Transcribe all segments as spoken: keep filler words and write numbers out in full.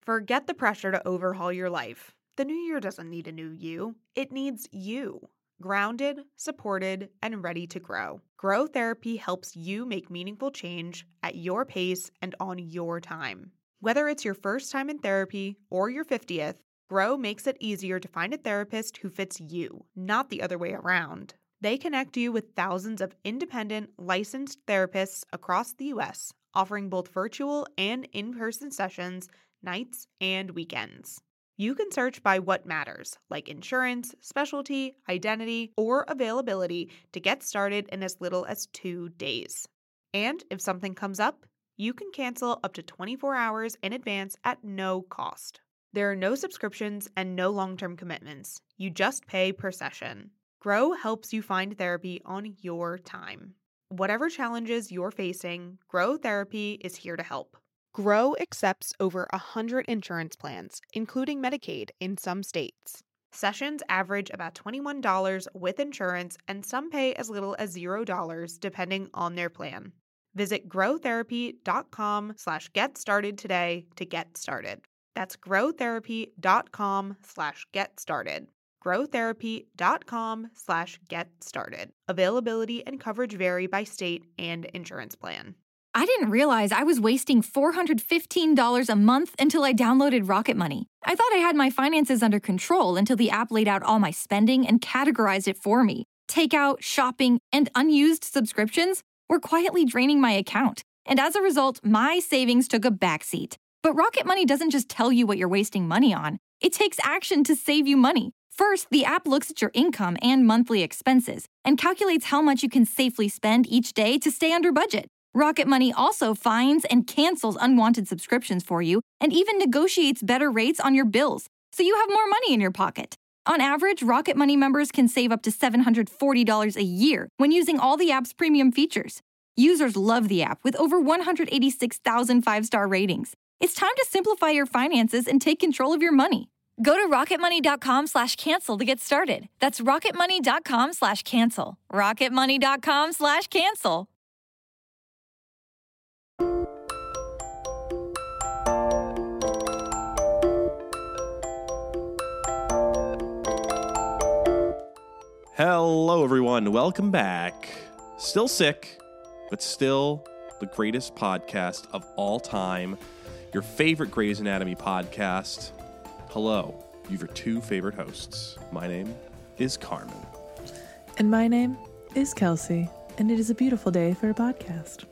Forget the pressure to overhaul your life. The new year doesn't need a new you. It needs you. Grounded, supported, and ready to grow. Grow Therapy helps you make meaningful change at your pace and on your time. Whether it's your first time in therapy or your fiftieth, Grow makes it easier to find a therapist who fits you, not the other way around. They connect you with thousands of independent, licensed therapists across the U S, offering both virtual and in-person sessions, nights and weekends. You can search by what matters, like insurance, specialty, identity, or availability to get started in as little as two days. And if something comes up, you can cancel up to twenty-four hours in advance at no cost. There are no subscriptions and no long-term commitments. You just pay per session. Grow helps you find therapy on your time. Whatever challenges you're facing, Grow Therapy is here to help. Grow accepts over one hundred insurance plans, including Medicaid in some states. Sessions average about twenty-one dollars with insurance, and some pay as little as zero dollars depending on their plan. Visit growtherapy.com slash get started today to get started. That's growtherapy.com slash get started. growtherapy.com slash get started. Availability and coverage vary by state and insurance plan. I didn't realize I was wasting four hundred fifteen dollars a month until I downloaded Rocket Money. I thought I had my finances under control until the app laid out all my spending and categorized it for me. Takeout, shopping, and unused subscriptions were quietly draining my account. And as a result, my savings took a backseat. But Rocket Money doesn't just tell you what you're wasting money on. It takes action to save you money. First, the app looks at your income and monthly expenses and calculates how much you can safely spend each day to stay under budget. Rocket Money also finds and cancels unwanted subscriptions for you and even negotiates better rates on your bills, so you have more money in your pocket. On average, Rocket Money members can save up to seven hundred forty dollars a year when using all the app's premium features. Users love the app with over one hundred eighty-six thousand five-star ratings. It's time to simplify your finances and take control of your money. Go to rocketmoney.com slash cancel to get started. That's rocketmoney.com slash cancel. rocketmoney.com slash cancel. Hello, everyone. Welcome back. Still sick, but still the greatest podcast of all time. Your favorite Grey's Anatomy podcast. Hello, you have your two favorite hosts. My name is Carmen. And my name is Kelsey. And it is a beautiful day for a podcast.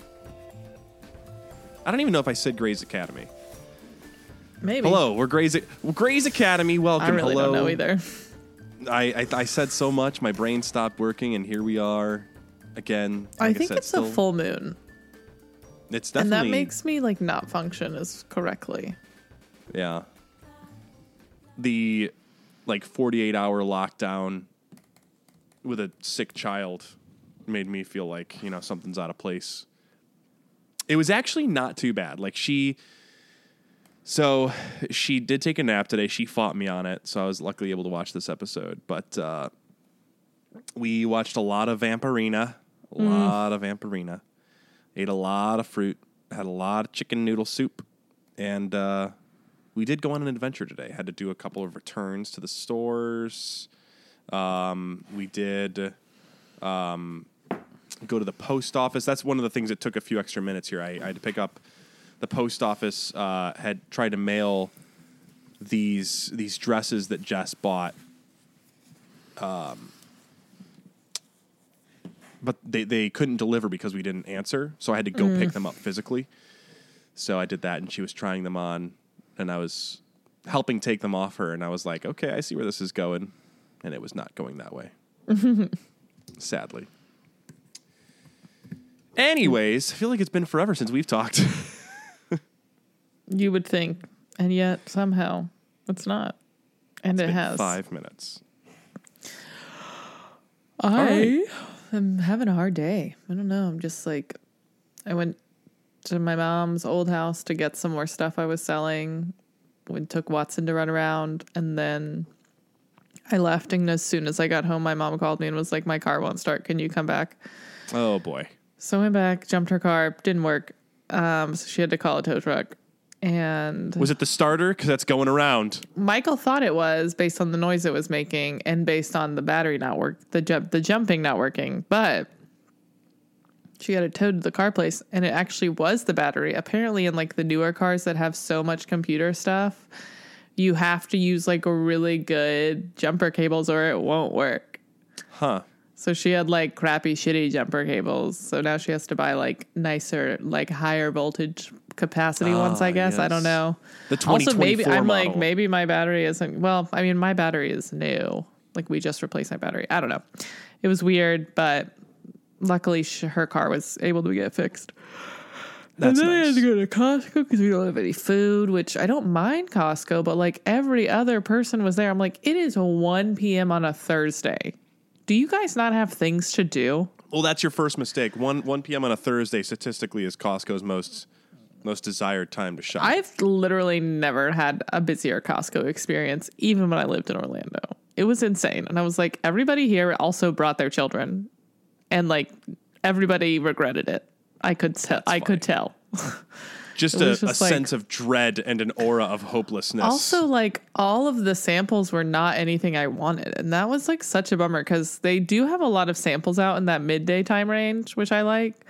I don't even know if I said Grey's Academy. Maybe. Hello, we're Grey's, well, Grey's Academy. Welcome. I really Hello. don't know either. I, I I said so much, my brain stopped working, and here we are again. Like I think I said, it's still, a full moon. It's definitely, and that makes me like not function as correctly. Yeah. The like forty-eight hour lockdown with a sick child made me feel like, you know, something's out of place. It was actually not too bad. Like she, so she did take a nap today. She fought me on it. So I was luckily able to watch this episode, but, uh, we watched a lot of Vampirina, a mm. lot of Vampirina, ate a lot of fruit, had a lot of chicken noodle soup, and, uh, we did go on an adventure today. Had to do a couple of returns to the stores. Um, we did um, go to the post office. That's one of the things that took a few extra minutes here. I, I had to pick up the post office. Uh, had tried to mail these these dresses that Jess bought, um, but they they couldn't deliver because we didn't answer. So I had to go mm. pick them up physically. So I did that, and she was trying them on. And I was helping take them off her, and I was like, okay, I see where this is going. And it was not going that way. Sadly. Anyways, I feel like it's been forever since we've talked. You would think. And yet, somehow, it's not. And it's it been has. Five minutes. I right. am having a hard day. I don't know. I'm just like, I went to my mom's old house to get some more stuff I was selling. We took Watson to run around, and then I left, and as soon as I got home, my mom called me and was like, my car won't start. Can you come back? Oh, boy. So I went back, jumped her car, didn't work. Um, so she had to call a tow truck. And Was it the starter? Because that's going around. Michael thought it was based on the noise it was making and based on the battery not work, the jump, the jumping not working. But she got it towed to the car place, and it actually was the battery. Apparently, in like the newer cars that have so much computer stuff, you have to use like a really good jumper cables or it won't work. Huh. So she had like crappy, shitty jumper cables. So now she has to buy like nicer, like higher voltage capacity Ah, ones, I guess. yes. I don't know. The twenty Also, maybe twenty-four I'm model. like, maybe my battery isn't, well, I mean, my battery is new. Like we just replaced my battery. I don't know. It was weird, but luckily sh- her car was able to get fixed. That's and then I nice. had to go to Costco because we don't have any food, which I don't mind Costco, but like every other person was there. I'm like, it is one p.m. on a Thursday. Do you guys not have things to do? Well, that's your first mistake. One one p.m. on a Thursday statistically is Costco's most most desired time to shop. I've literally never had a busier Costco experience, even when I lived in Orlando. It was insane. And I was like, everybody here also brought their children. And like everybody regretted it. I could tell. I could tell. just it a, was a just like- sense of dread and an aura of hopelessness. Also, like all of the samples were not anything I wanted. And that was like such a bummer because they do have a lot of samples out in that midday time range, which I like.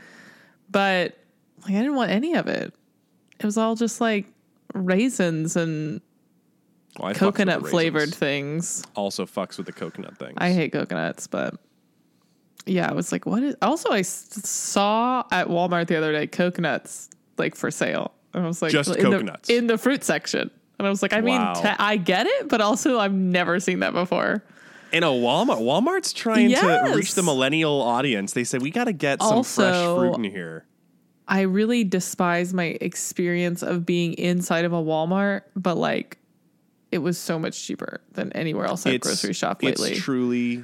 But like, I didn't want any of it. It was all just like raisins and Well, I fucks with the coconut raisins. flavored things. Also fucks with the coconut things. I hate coconuts, but yeah, I was like, what is, also I s- saw at Walmart the other day, coconuts like for sale. And I was like, Just in coconuts. the, in the fruit section. And I was like, I mean, Wow. te- I get it, but also I've never seen that before. In a Walmart, Walmart's trying Yes. to reach the millennial audience. They said we got to get some Also- fresh fruit in here. I really despise my experience of being inside of a Walmart, but like it was so much cheaper than anywhere else I've grocery shopped lately. It's truly,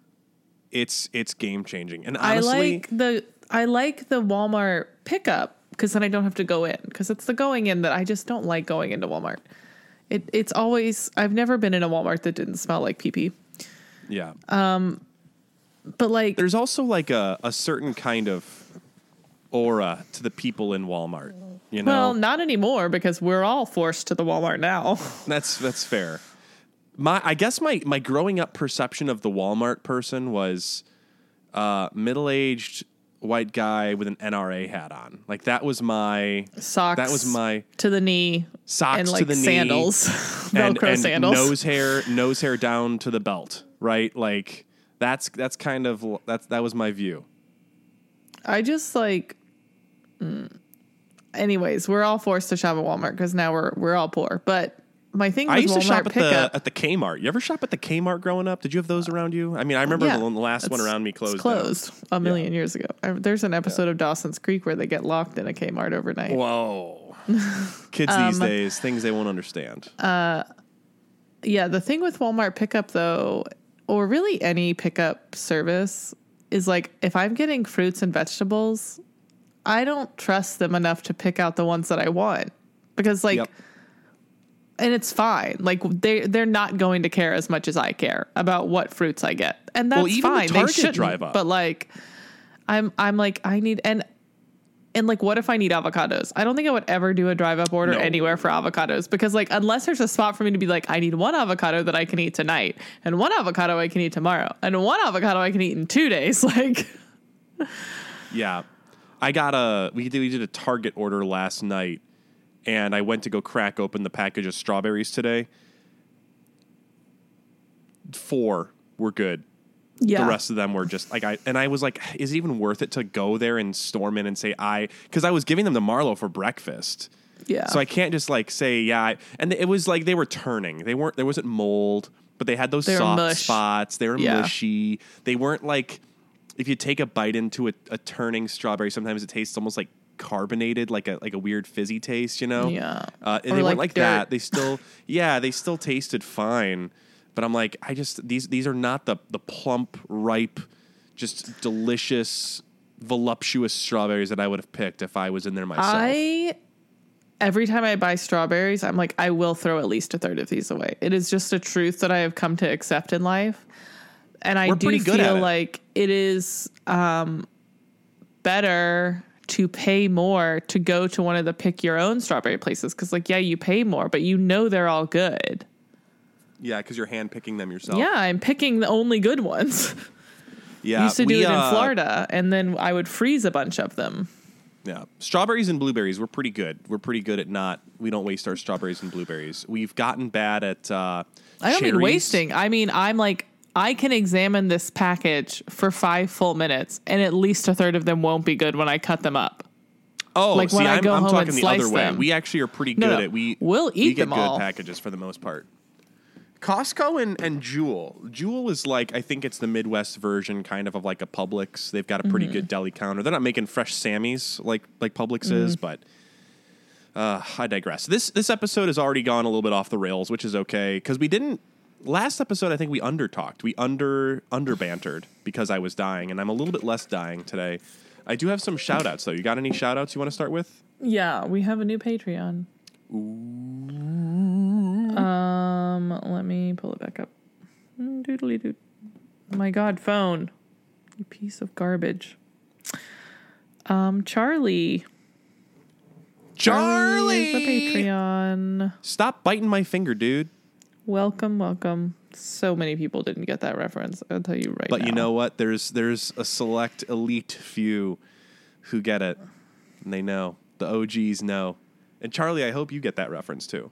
it's it's game changing. And I honestly, like the I like the Walmart pickup because then I don't have to go in because it's the going in that I just don't like going into Walmart. It it's always I've never been in a Walmart that didn't smell like pee pee. yeah. But like There's also like a, a certain kind of aura to the people in Walmart. You know, well, not anymore because we're all forced to the Walmart now. that's that's fair. My I guess my my growing up perception of the Walmart person was uh, middle aged white guy with an N R A hat on. Like that was my Socks that was my to the knee socks and like to the sandals, knee and, Velcro and sandals. nose hair nose hair down to the belt. Right, like that's that's kind of that's that was my view. I just like. Mm. Anyways, we're all forced to shop at Walmart because now we're we're all poor. But my thing with I used Walmart to shop at pickup, the at the Kmart. You ever shop at the Kmart growing up? Did you have those around you? I mean, I remember yeah, the last one it's- around me closed. It's closed a million years ago. I, there's an episode of Dawson's Creek where they get locked in a Kmart overnight. Down. Whoa, kids Um, these days, things they won't understand. Yeah, the thing with Walmart pickup though, or really any pickup service, is like if I'm getting fruits and vegetables, I don't trust them enough to pick out the ones that I want because like. Yep. And it's fine. Like they they're not going to care as much as I care about what fruits I get, and that's Well, even the fine. They Target shouldn't. drive up. But like, I'm I'm like I need and and like what if I need avocados? I don't think I would ever do a drive up order No. anywhere for avocados because like unless there's a spot for me to be like I need one avocado that I can eat tonight and one avocado I can eat tomorrow and one avocado I can eat in two days. Like Yeah, I got a we did we did a Target order last night, and I went to go crack open the package of strawberries today. Four were good. yeah, The rest of them were just like I and I was like, is it even worth it to go there and storm in and say I because I was giving them to Marlo for breakfast. yeah. So I can't just like say yeah, I, and it was like they were turning. They weren't. There wasn't mold, but they had those They were soft mush. spots. They were Yeah. mushy. They weren't like if you take a bite into a, a turning strawberry, sometimes it tastes almost like carbonated, like a like a weird fizzy taste. You know? Yeah. Uh, and Or they like weren't like dirt. that. They still yeah, they still tasted fine. But I'm like, I just these these are not the the plump, ripe, just delicious, voluptuous strawberries that I would have picked if I was in there myself. I every time I buy strawberries, I'm like, I will throw at least a third of these away. It is just a truth that I have come to accept in life. And I We're do pretty good at feel it. like it is um, better to pay more to go to one of the pick your own strawberry places. Cause like, yeah, you pay more, but you know, they're all good. Yeah. Cause you're hand picking them yourself. Yeah. I'm picking the only good ones. Yeah. I used to do we, it in uh, Florida, and then I would freeze a bunch of them. Yeah. Strawberries and blueberries, we're pretty good. We're pretty good at not, we don't waste our strawberries and blueberries. We've gotten bad at, uh, I don't mean cherries. wasting. I mean, I'm like, I can examine this package for five full minutes, and at least a third of them won't be good when I cut them up. Oh, Like see, when I I'm, go I'm home talking and the slice other way. them. We actually are pretty No, good no. at, we, We'll we eat get them good all. packages for the most part. Costco and, and Jewel. Jewel is like, I think it's the Midwest version kind of of like a Publix. They've got a pretty Mm-hmm. good deli counter. They're not making fresh Sammys like like Publix Mm-hmm. is, but uh, I digress. This this episode has already gone a little bit off the rails, which is okay because we didn't. Last episode, I think we under talked. We under under bantered because I was dying, and I'm a little bit less dying today. I do have some shout outs though. You got any shout outs you want to start with? Yeah, we have a new Patreon. Um, let me pull it back up. Doodly doo. My God, phone. You piece of garbage. Um, Charlie. Charlie, is a Patreon. Stop biting my finger, dude. Welcome, welcome. So many people didn't get that reference. I'll tell you right But now. you know what? There's there's a select elite few who get it, and they know. The O Gs know. And Charlie, I hope you get that reference too.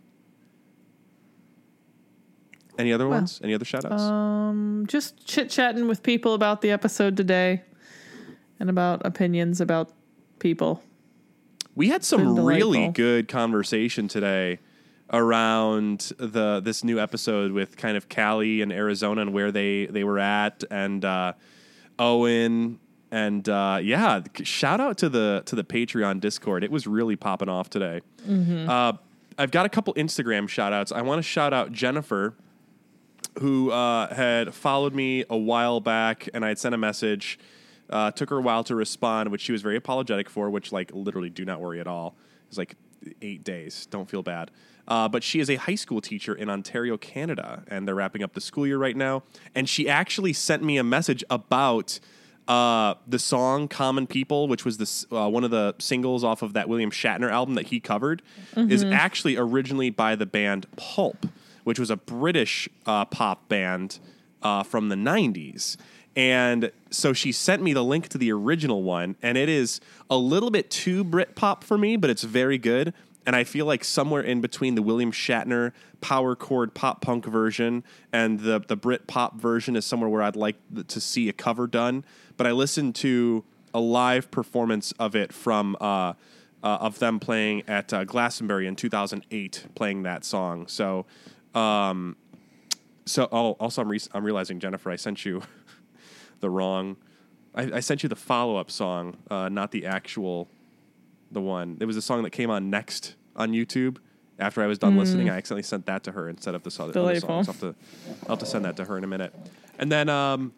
Any other Well, ones? Any other shout outs? Um, just chit chatting with people about the episode today, and about opinions about people. we had some been really delightful. good conversation today around the this new episode with kind of Cali and Arizona and where they, they were at, and uh, Owen. And uh, yeah, shout out to the to the Patreon Discord. It was really popping off today. Mm-hmm. Uh, I've got a couple Instagram shout outs. I want to shout out Jennifer, who uh, had followed me a while back, and I had sent a message. Uh, took her a while to respond, which she was very apologetic for, which, like, literally do not worry at all. It's like eight days. Don't feel bad. Uh, but she is a high school teacher in Ontario, Canada, and they're wrapping up the school year right now. And she actually sent me a message about uh, the song Common People, which was this, uh, one of the singles off of that William Shatner album that he covered, mm-hmm. is actually originally by the band Pulp, which was a British uh, pop band uh, from the nineties. And so she sent me the link to the original one, and it is a little bit too Britpop for me, but it's very good. And I feel like somewhere in between the William Shatner power chord pop punk version and the the Britpop version is somewhere where I'd like to see a cover done. But I listened to a live performance of it from uh, uh, of them playing at uh, Glastonbury in two thousand eight, playing that song. So, um, so oh, also I'm re- I'm realizing, Jennifer, I sent you the wrong. I, I sent you the follow up song, uh, not the actual. The one. It was a song that came on next on YouTube after I was done mm. listening. I accidentally sent that to her instead of the other, other songs. I'll have, to, I'll have to send that to her in a minute. And then um,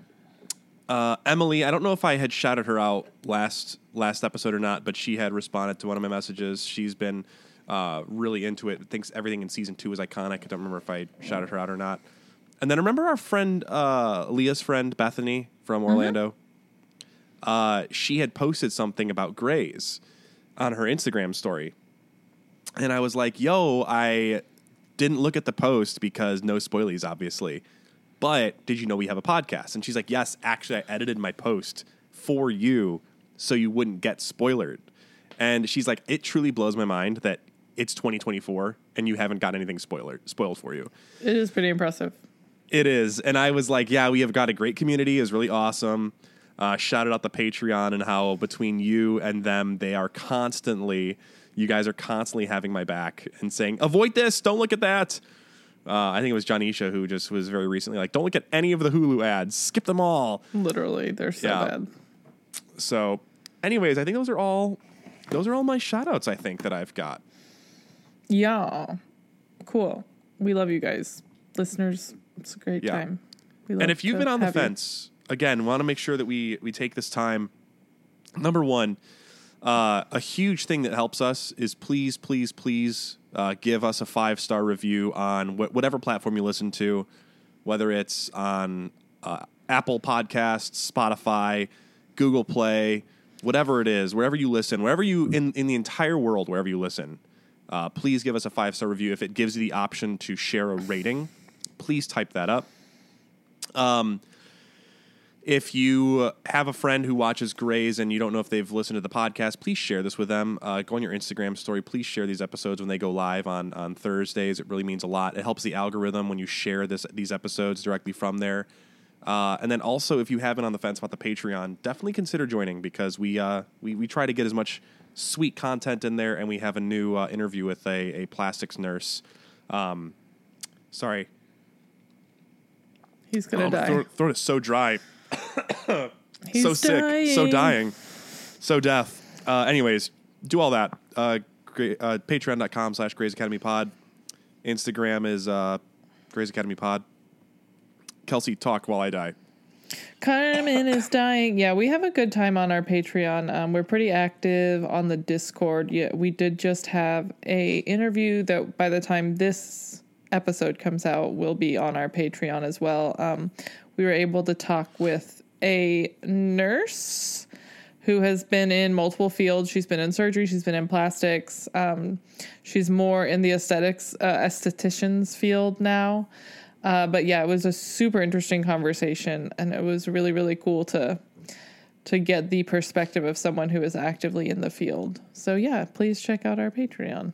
uh, Emily, I don't know if I had shouted her out last last episode or not, but she had responded to one of my messages. She's been uh, really into it. Thinks everything in season two is iconic. I don't remember if I shouted her out or not. And then remember our friend, uh, Leah's friend, Bethany from Orlando? Mm-hmm. Uh, she had posted something about Grays on her Instagram story. And I was like, yo, I didn't look at the post because no spoilies, obviously. But did you know we have a podcast? And she's like, yes, actually, I edited my post for you so you wouldn't get spoilered. And she's like, it truly blows my mind that it's twenty twenty-four and you haven't got anything spoiler, spoiled for you. It is pretty impressive. It is. And I was like, yeah, we have got a great community. It's really awesome. Uh, shouted out the Patreon and how between you and them, they are constantly, you guys are constantly having my back and saying, avoid this, don't look at that. Uh, I think it was Janisha who just was very recently like, don't look at any of the Hulu ads, skip them all. Literally, they're so Yeah. bad. So anyways, I think those are all, those are all my shout outs, I think, that I've got. Yeah. Cool. We love you guys. Listeners, it's a great Yeah. time. We love And if you've to been on the have you. fence, again, want to make sure that we we take this time. Number one, uh, a huge thing that helps us is please, please, please uh, give us a five-star review on wh- whatever platform you listen to, whether it's on uh, Apple Podcasts, Spotify, Google Play, whatever it is, wherever you listen, wherever you in, in the entire world, wherever you listen, uh, please give us a five star review. If it gives you the option to share a rating, please type that up. Um, if you have a friend who watches Grey's and you don't know if they've listened to the podcast, please share this with them. Uh, go on your Instagram story. Please share these episodes when they go live on, on Thursdays. It really means a lot. It helps the algorithm when you share this these episodes directly from there. Uh, and then also, if you haven't on the fence about the Patreon, definitely consider joining because we uh, we, we try to get as much sweet content in there, and we have a new uh, interview with a, a plastics nurse. Um, sorry. He's going to oh, die. My throat, throat is so dry. He's so sick. dying. So dying. So deaf. Uh, anyways, do all that. Uh, uh, Patreon.com slash Grey's Academy Pod. Instagram is uh, Grey's Academy Pod. Kelsey, talk while I die. Carmen is dying. Yeah, we have a good time on our Patreon. Um, we're pretty active on the Discord. Yeah, we did just have a interview that by the time this episode comes out will be on our Patreon as well. Um, we were able to talk with a nurse who has been in multiple fields. She's been in surgery. She's been in plastics. Um, she's more in the aesthetics, uh, esthetician's field now. Uh, but yeah, it was a super interesting conversation, and it was really, really cool to to get the perspective of someone who is actively in the field. So yeah, please check out our Patreon.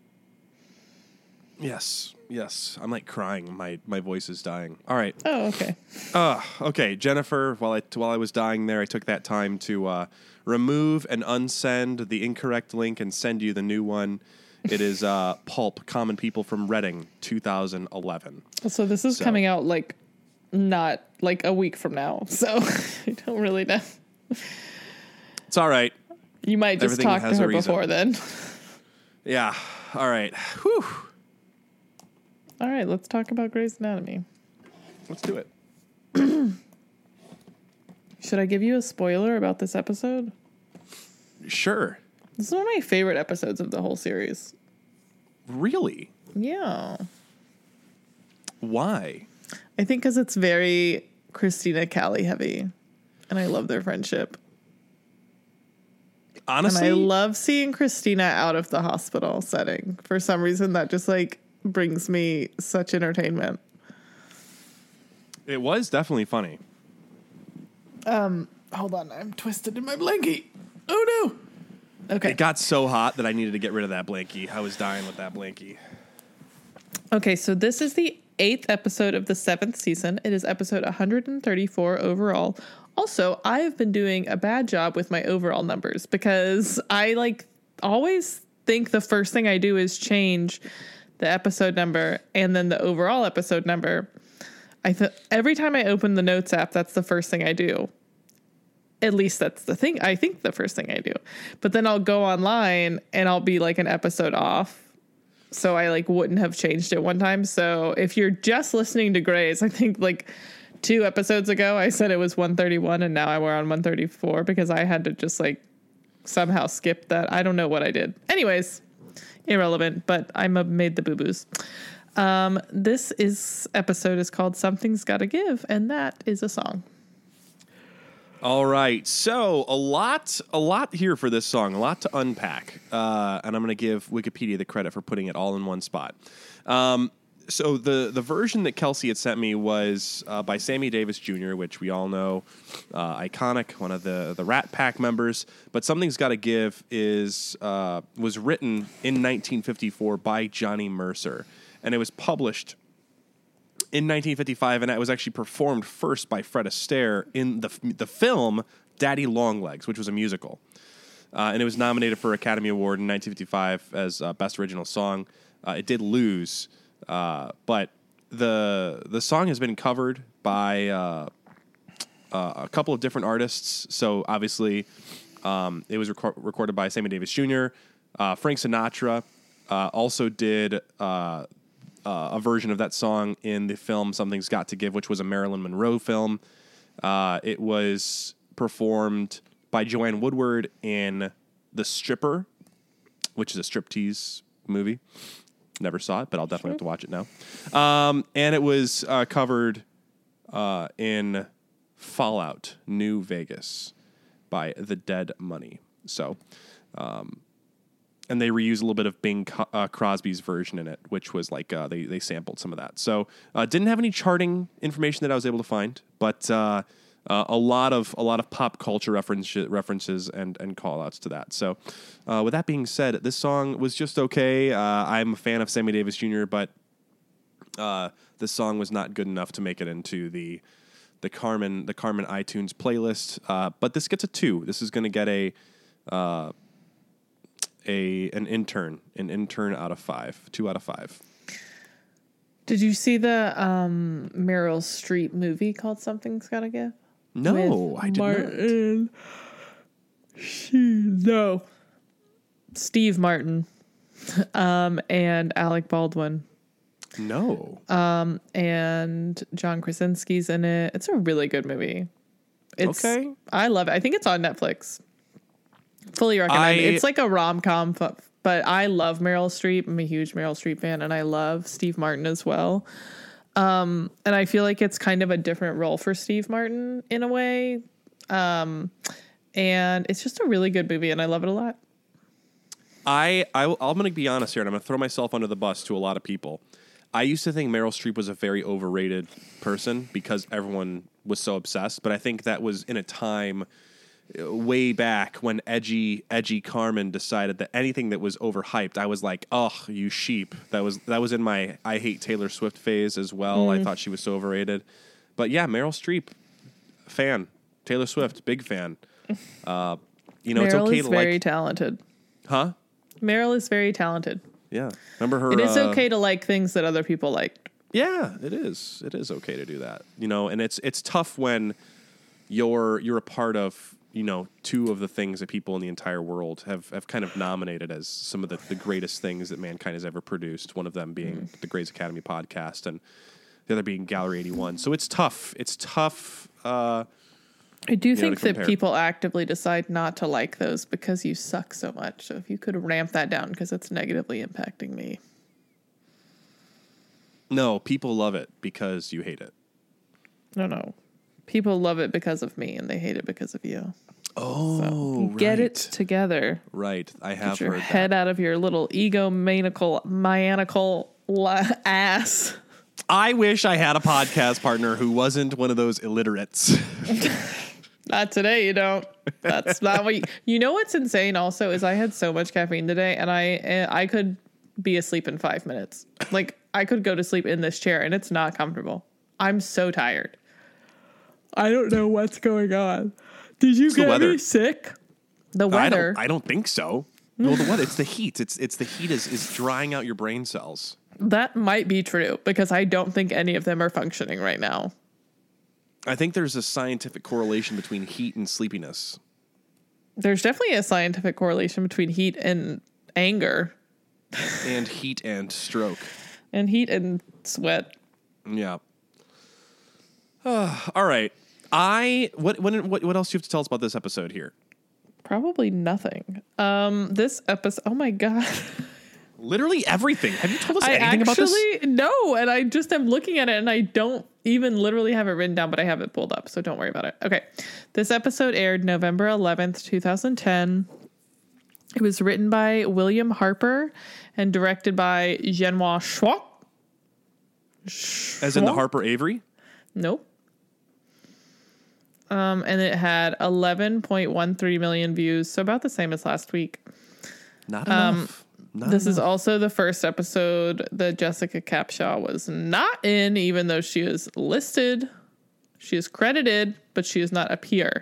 Yes, yes. I'm like crying. My my voice is dying. All right. Oh, okay. Uh, okay, Jennifer, while I while I was dying there, I took that time to uh, remove and unsend the incorrect link and send you the new one. It is uh, Pulp, Common People from Reading, two thousand eleven. So this is So- coming out like not like a week from now. So I don't really know. It's all right. You might just Everything talk to has a her reason. before then. Yeah. All right. Whew. All right, let's talk about Grey's Anatomy. Let's do it. Should I give you a spoiler about this episode? Sure. This is one of my favorite episodes of the whole series. Really? Yeah. Why? I think because it's very Christina Callie heavy, and I love their friendship. Honestly, And I love seeing Christina out of the hospital setting. For some reason, that just like brings me such entertainment. it was definitely funny. Um, hold on, I'm twisted in my blankie. Oh no. Okay. It got so hot that I needed to get rid of that blankie. I was dying with that blankie. Okay, so this is the eighth episode of the seventh season. It is episode one hundred thirty-four overall. Also, I have been doing a bad job with my overall numbers because I like always think the first thing I do is change the episode number and then the overall episode number. I th- every time I open the notes app, that's the first thing I do. At least that's the thing. I think the first thing I do. But then I'll go online and I'll be like an episode off. So I like wouldn't have changed it one time. So if you're just listening to Grey's, I think like two episodes ago, I said it was one thirty-one and now we're on one thirty-four because I had to just like somehow skip that. I don't know what I did. Anyways, irrelevant, but I made the boo-boos. Um, this is episode is called Something's Gotta Give, and that is a song. All right, so a lot, a lot here for this song, a lot to unpack, uh, and I'm going to give Wikipedia the credit for putting it all in one spot. Um, so the the version that Kelsey had sent me was uh, by Sammy Davis Junior, which we all know, uh, iconic, one of the the Rat Pack members. But Something's Gotta Give is uh, was written in nineteen fifty-four by Johnny Mercer, and it was published in nineteen fifty-five, and it was actually performed first by Fred Astaire in the the film Daddy Longlegs, which was a musical. Uh, and it was nominated for Academy Award in nineteen fifty-five as uh, Best Original Song. Uh, it did lose, uh, but the the song has been covered by uh, uh, a couple of different artists. So obviously, um, it was rec- recorded by Sammy Davis Junior Uh, Frank Sinatra uh, also did Uh, Uh, a version of that song in the film Something's Got to Give, which was a Marilyn Monroe film. Uh, it was performed by Joanne Woodward in The Stripper, which is a striptease movie. Never saw it, but I'll definitely have to watch it now. Um, and it was uh, covered uh, in Fallout, New Vegas. by The Dead Money. So, um, and they reuse a little bit of Bing uh, Crosby's version in it, which was like uh, they they sampled some of that. So, uh, didn't have any charting information that I was able to find, but uh, uh, a lot of a lot of pop culture reference references and and call outs to that. So, uh, with that being said, this song was just okay. Uh, I'm a fan of Sammy Davis Junior, but uh, this song was not good enough to make it into the the Carmen the Carmen iTunes playlist. Uh, but this gets a two. This is going to get a uh, a an intern, an intern out of five, two out of five. Did you see the um, Meryl Streep movie called Something's Gotta Give? No, I did Martin. not. She, no. Steve Martin um, and Alec Baldwin. No. Um, and John Krasinski's in it. It's a really good movie. It's, okay. I love it. I think it's on Netflix. Fully recommend I, it. It's like a rom-com, but I love Meryl Streep. I'm a huge Meryl Streep fan, and I love Steve Martin as well. Um, and I feel like it's kind of a different role for Steve Martin in a way. Um, and it's just a really good movie, and I love it a lot. I, I I'm going to be honest here, and I'm going to throw myself under the bus to a lot of people. I used to think Meryl Streep was a very overrated person because everyone was so obsessed, but I think that was in a time way back when edgy edgy Carmen decided that anything that was overhyped, I was like, oh, you sheep. That was that was in my I hate Taylor Swift phase as well. Mm. I thought she was so overrated. But yeah, Meryl Streep, fan. Taylor Swift, big fan. Uh, you know, Meryl it's okay is to very like, talented. Huh? Meryl is very talented. Yeah. Remember her? It is uh, okay to like things that other people liked. Yeah, it is. It is okay to do that. You know, and it's it's tough when you're you're a part of, you know, two of the things that people in the entire world have, have kind of nominated as some of the, the greatest things that mankind has ever produced. One of them being mm. the Grey's Academy podcast, and the other being Gallery eighty-one. So it's tough. It's tough. Uh, I do think know, that people actively decide not to like those because you suck so much. So if you could ramp that down, because it's negatively impacting me. No, people love it because you hate it. No, no. People love it because of me, and they hate it because of you. Oh, so right. Get it together. Right. I have Get your heard head that. out of your little egomaniacal, maniacal la- ass. I wish I had a podcast partner who wasn't one of those illiterates. Not today, you don't. That's not what you, you know what's insane also is I had so much caffeine today, and I I could be asleep in five minutes. Like, I could go to sleep in this chair, and it's not comfortable. I'm so tired. I don't know what's going on. Did you it's get me sick? The weather. I don't, I don't think so. Well, the what? It's the heat. It's it's the heat is is drying out your brain cells. That might be true because I don't think any of them are functioning right now. I think there's a scientific correlation between heat and sleepiness. There's definitely a scientific correlation between heat and anger. And heat and stroke. And heat and sweat. Yeah. Uh, all right. I what what what what else do you have to tell us about this episode here? Probably nothing. Um, this episode. Oh my god. Literally everything. Have you told us I anything actually, about this? No, and I just am looking at it, and I don't even literally have it written down, but I have it pulled up, so don't worry about it. Okay. This episode aired November eleventh, twenty ten. It was written by William Harper and directed by Genoa Schwab. As in the Harper Avery? Nope. Um, and it had eleven point one three million views, so about the same as last week. Not enough. Um, Not this enough. is also the first episode that Jessica Capshaw was not in, even though she is listed. She is credited, but she is not a peer.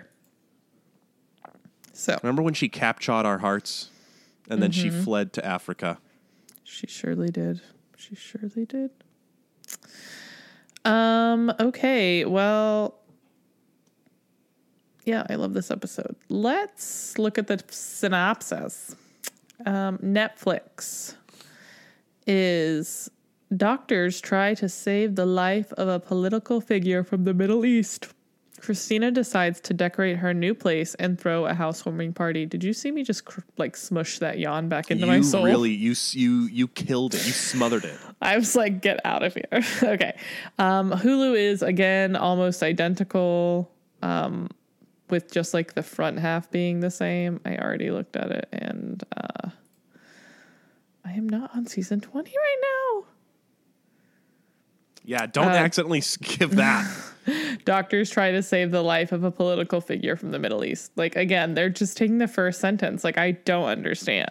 So remember when she captured our hearts and then mm-hmm. she fled to Africa? She surely did. She surely did. Um, okay, well, yeah, I love this episode. Let's look at the synopsis. Um, Netflix is doctors try to save the life of a political figure from the Middle East. Christina decides to decorate her new place and throw a housewarming party. Did you see me just cr- like smush that yawn back into you my soul? Really, you you you killed it. You smothered it. I was like, get out of here. Okay. Um, Hulu is again almost identical. Um, with just like the front half being the same. I already looked at it, and uh, I am not on season twenty right now. Yeah, don't uh, accidentally skip that. Doctors try to save the life of a political figure from the Middle East. Like, again, they're just taking the first sentence. Like, I don't understand.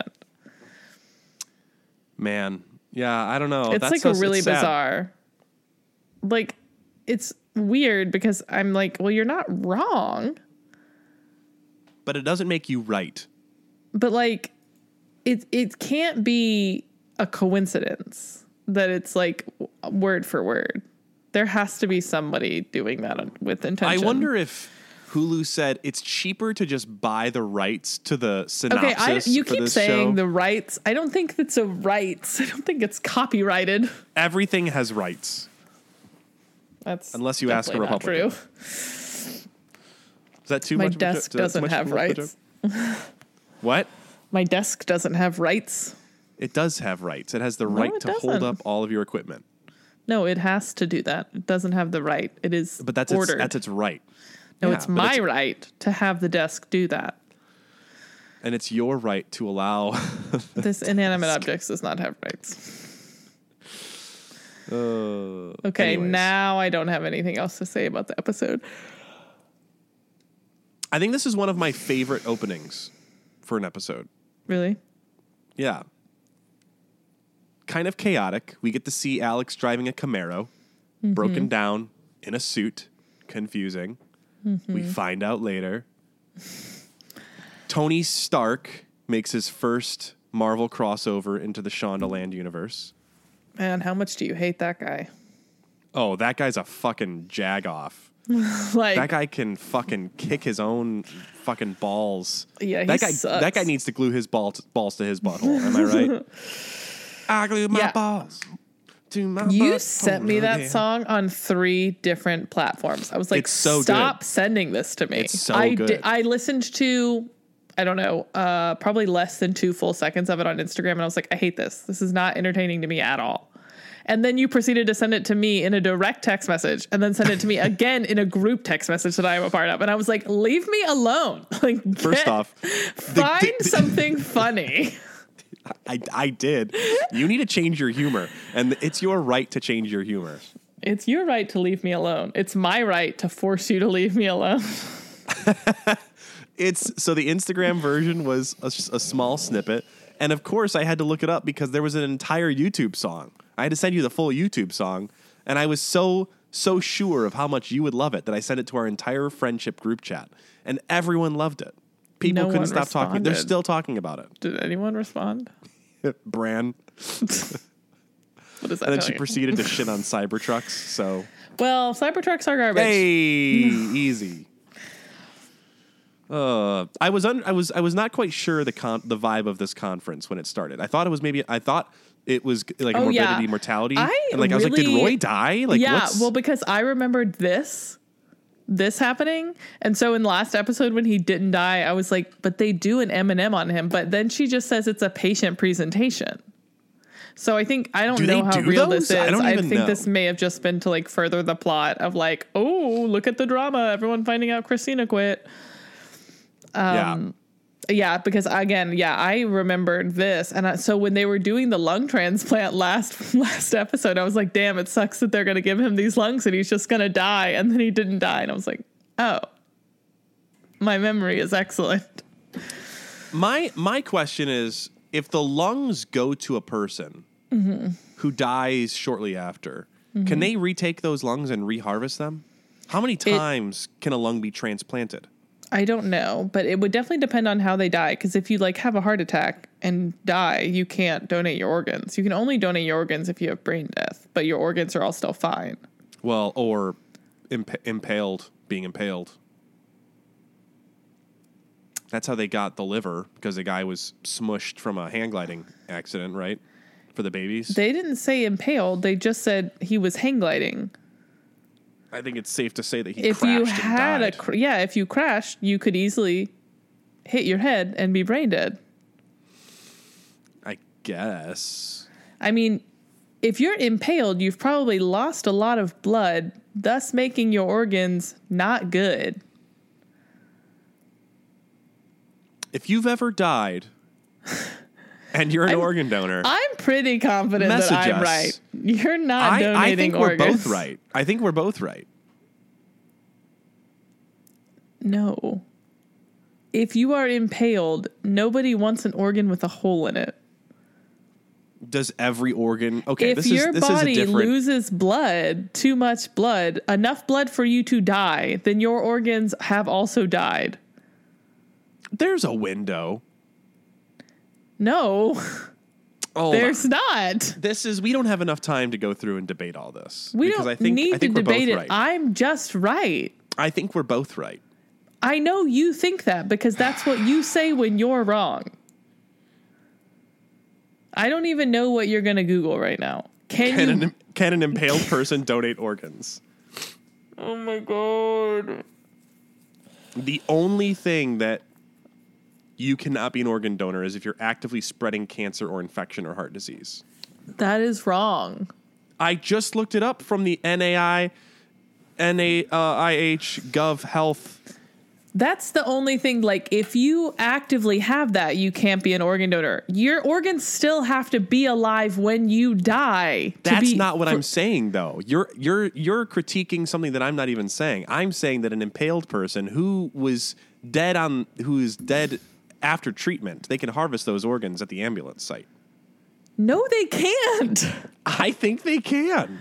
Man. Yeah, I don't know. It's That's like so, a really it's sad. bizarre. Like, it's weird because I'm like, well, you're not wrong. But it doesn't make you right. But, like, it it can't be a coincidence that it's like word for word. There has to be somebody doing that with intention. I wonder if Hulu said it's cheaper to just buy the rights to the synopsis. Okay, I, you for keep this saying show. the rights. I don't think it's a rights. I don't think it's copyrighted. Everything has rights. That's unless you ask a Republican. Not true. Is that too My much? My desk of a, doesn't have rights. What? My desk doesn't have rights. It does have rights. It has the No, right it to doesn't. hold up all of your equipment. No, it has to do that. It doesn't have the right. It is But that's ordered. its, that's its right. No, Yeah, it's but my it's- right to have the desk do that. And it's your right to allow. This inanimate objects does not have rights. uh, Okay, anyways. now I don't have anything else to say about the episode. I think this is one of my favorite openings for an episode. Really? Yeah. Kind of chaotic. We get to see Alex driving a Camaro, Mm-hmm. broken down in a suit. Confusing. Mm-hmm. We find out later. Tony Stark makes his first Marvel crossover into the Shondaland universe. Man, how much do you hate that guy? Oh, that guy's a fucking jag-off. Like, That guy can fucking kick his own fucking balls. Yeah, he that guy, sucks. That guy needs to glue his ball to, balls to his butthole. Am I right? I glue my Yeah. balls to my you butthole sent me that again. song on three different platforms. I was like, It's so stop good. sending this to me. It's so I good. Di- I listened to, I don't know, uh, probably less than two full seconds of it on Instagram. And I was like, I hate this. This is not entertaining to me at all. And then you proceeded to send it to me in a direct text message and then send it to me again in a group text message that I am a part of. And I was like, leave me alone. Like, First get- off, find the- the- something funny. I, I did. You need to change your humor. And it's your right to change your humor. It's your right to leave me alone. It's my right to force you to leave me alone. It's so the Instagram version was a, a small snippet. And of course, I had to look it up because there was an entire YouTube song. I had to send you the full YouTube song. And I was so, so sure of how much you would love it that I sent it to our entire friendship group chat. And everyone loved it. People No couldn't one stop talking. They're responded. still talking about it. Did anyone respond? Bran. What does that And then tell she you? proceeded to shit on Cybertrucks. So, Well, Cybertrucks are garbage. hey, easy. Uh, I was un- I was I was not quite sure the con- the vibe of this conference when it started. I thought it was maybe I thought it was like a Oh, morbidity yeah. mortality. I and like I was like, did really- Roy die? Like yeah, what's- well, because I remembered this, this happening, and so in the last episode when he didn't die, I was like, but they do an M and M on him. But then she just says it's a patient presentation. So I think I don't Do know they how do real those? this is. I don't even think know. this may have just been to like further the plot of like, oh, look at the drama, everyone finding out Christina quit. yeah. Yeah, because again, yeah, I remembered this, and I, so when they were doing the lung transplant last last episode, I was like, "Damn, it sucks that they're gonna give him these lungs and he's just gonna die." And then he didn't die, and I was like, "Oh, my memory is excellent." My my question is, if the lungs go to a person Mm-hmm. who dies shortly after, can they retake those lungs and reharvest them? How many times can a lung be transplanted? I don't know, but it would definitely depend on how they die. Because if you like have a heart attack and die, you can't donate your organs. You can only donate your organs if you have brain death, but your organs are all still fine. Well, or imp- impaled, being impaled. That's how they got the liver, because the guy was smushed from a hang gliding accident, right? For the babies. They didn't say impaled; they just said he was hang gliding. I think it's safe to say that he If crashed you and had a died. cr- yeah, if you crashed, you could easily hit your head and be brain dead. I guess. I mean, if you're impaled, you've probably lost a lot of blood, thus making your organs not good. If you've ever died and you're an I'm, organ donor, I'm pretty confident that I'm us. right. You're not I, donating I think organs. we're both right. I think we're both right. No. If you are impaled, nobody wants an organ with a hole in it. Does every organ... Okay, if this your is this body is a different... loses blood, too much blood, enough blood for you to die, then your organs have also died. There's a window. No, Oh, there's not. This is... We don't have enough time to go through and debate all this. We because don't I think, need I think to we're debate both it. right. I'm just right. I think we're both right. I know you think that because that's what you say when you're wrong. I don't even know what you're going to Google right now. Can, Can, you? an, can an impaled person donate organs? Oh my God. The only thing that you cannot be an organ donor is if you're actively spreading cancer or infection or heart disease. That is wrong. I just looked it up from the N A I, N A I H Gov Health. That's the only thing. Like, if you actively have that, you can't be an organ donor. Your organs still have to be alive when you die. That's be, not what for, I'm saying, though. You're you're you're critiquing something that I'm not even saying. I'm saying that an impaled person who was dead on who is dead after treatment, they can harvest those organs at the ambulance site. No, they can't. I think they can.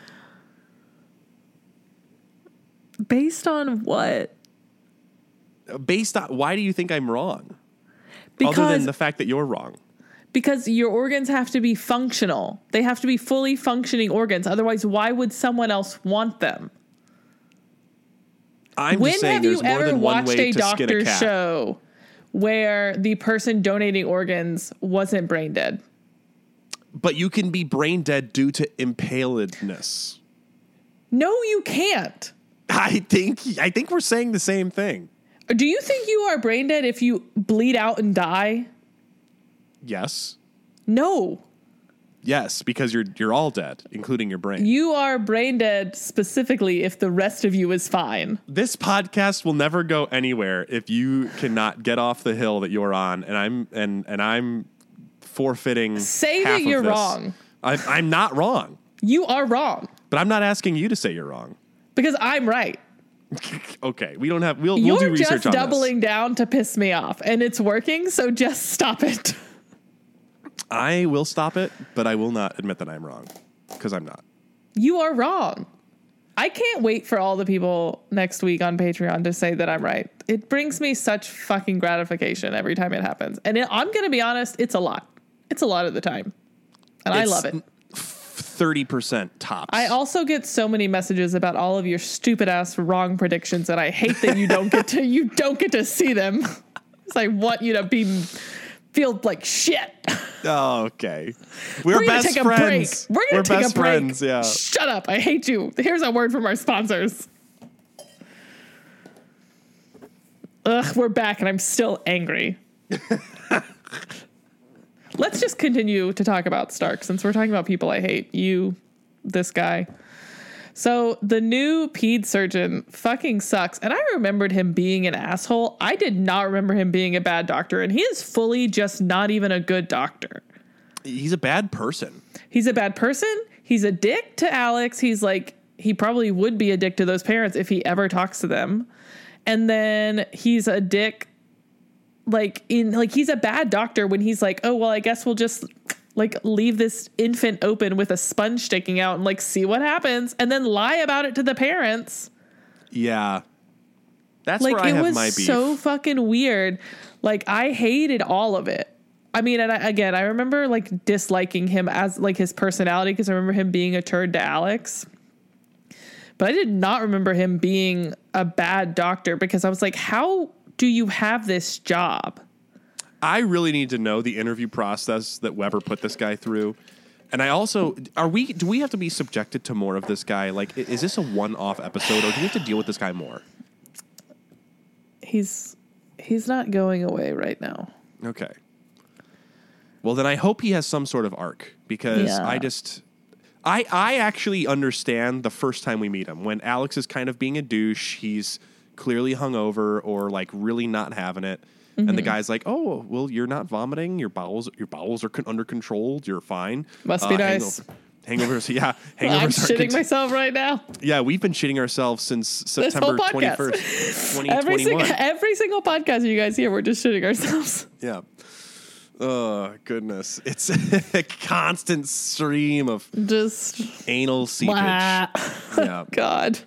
Based on what? Based on why do you think I'm wrong? Because Other than the fact that you're wrong. Because your organs have to be functional. They have to be fully functioning organs. Otherwise, why would someone else want them? I'm when just saying have there's you more ever than one watched way a to skin a doctor cat. show where the person donating organs wasn't brain dead? But you can be brain dead due to impaledness. No, you can't. I think I think we're saying the same thing. Do you think you are brain dead if you bleed out and die? Yes. No. Yes, because you're you're all dead, including your brain. You are brain dead specifically if the rest of you is fine. This podcast will never go anywhere if you cannot get off the hill that you're on, and I'm and and I'm forfeiting. Say half that of you're this. wrong. I, I'm not wrong, You are wrong but I'm not asking you to say you're wrong. because I'm right. Okay, we don't have. We'll You're we'll do research just on doubling this. down to piss me off, and it's working, so just stop it. I will stop it, but I will not admit that I'm wrong because I'm not. You are wrong. I can't wait for all the people next week on Patreon to say that I'm right. It brings me such fucking gratification every time it happens. And it, I'm going to be honest, it's a lot. It's a lot of the time. And I It's love it. thirty percent tops. I also get so many messages about all of your stupid ass wrong predictions, and I hate that you don't get to you don't get to see them. Because I want you to be feel like shit. Oh, okay. We're, We're gonna best take friends. a break. We're gonna take best a break. friends, yeah. Shut up. I hate you. Here's a word from our sponsors. Ugh, we're back and I'm still angry. Let's just continue to talk about Stark since we're talking about people I hate. You, this guy. So the new ped surgeon fucking sucks. And I remembered him being an asshole. I did not remember him being a bad doctor. And he is fully just not even a good doctor. He's a bad person. He's a bad person. He's a dick to Alex. He's like, he probably would be a dick to those parents if he ever talks to them. And then he's a dick, like in like he's a bad doctor when he's like, oh, well, I guess we'll just like leave this infant open with a sponge sticking out and like see what happens and then lie about it to the parents. Yeah. That's Like where I it have was my beef. so fucking weird. Like I hated all of it. I mean, and I, again, I remember like disliking him as like his personality because I remember him being a turd to Alex. But I did not remember him being a bad doctor because I was like, how do you have this job? I really need to know the interview process that Weber put this guy through. And I also, are we, do we have to be subjected to more of this guy? Like, is this a one-off episode or do we have to deal with this guy more? He's, he's not going away right now. Okay. Well, then I hope he has some sort of arc because Yeah. I just, I I actually understand the first time we meet him when Alex is kind of being a douche. He's clearly hungover or like really not having it. Mm-hmm. And the guy's like, oh, well, you're not vomiting. Your bowels, your bowels are con- under control. You're fine. Must be uh, nice. Hangover. Hangovers, yeah. Hangovers I'm are shitting cont- myself right now. Yeah, we've been shitting ourselves since September twenty-first, twenty twenty-one. Every, sing- every single podcast you guys hear, we're just shitting ourselves. Yeah. Oh, goodness. It's a constant stream of just anal seepage. Yeah. God.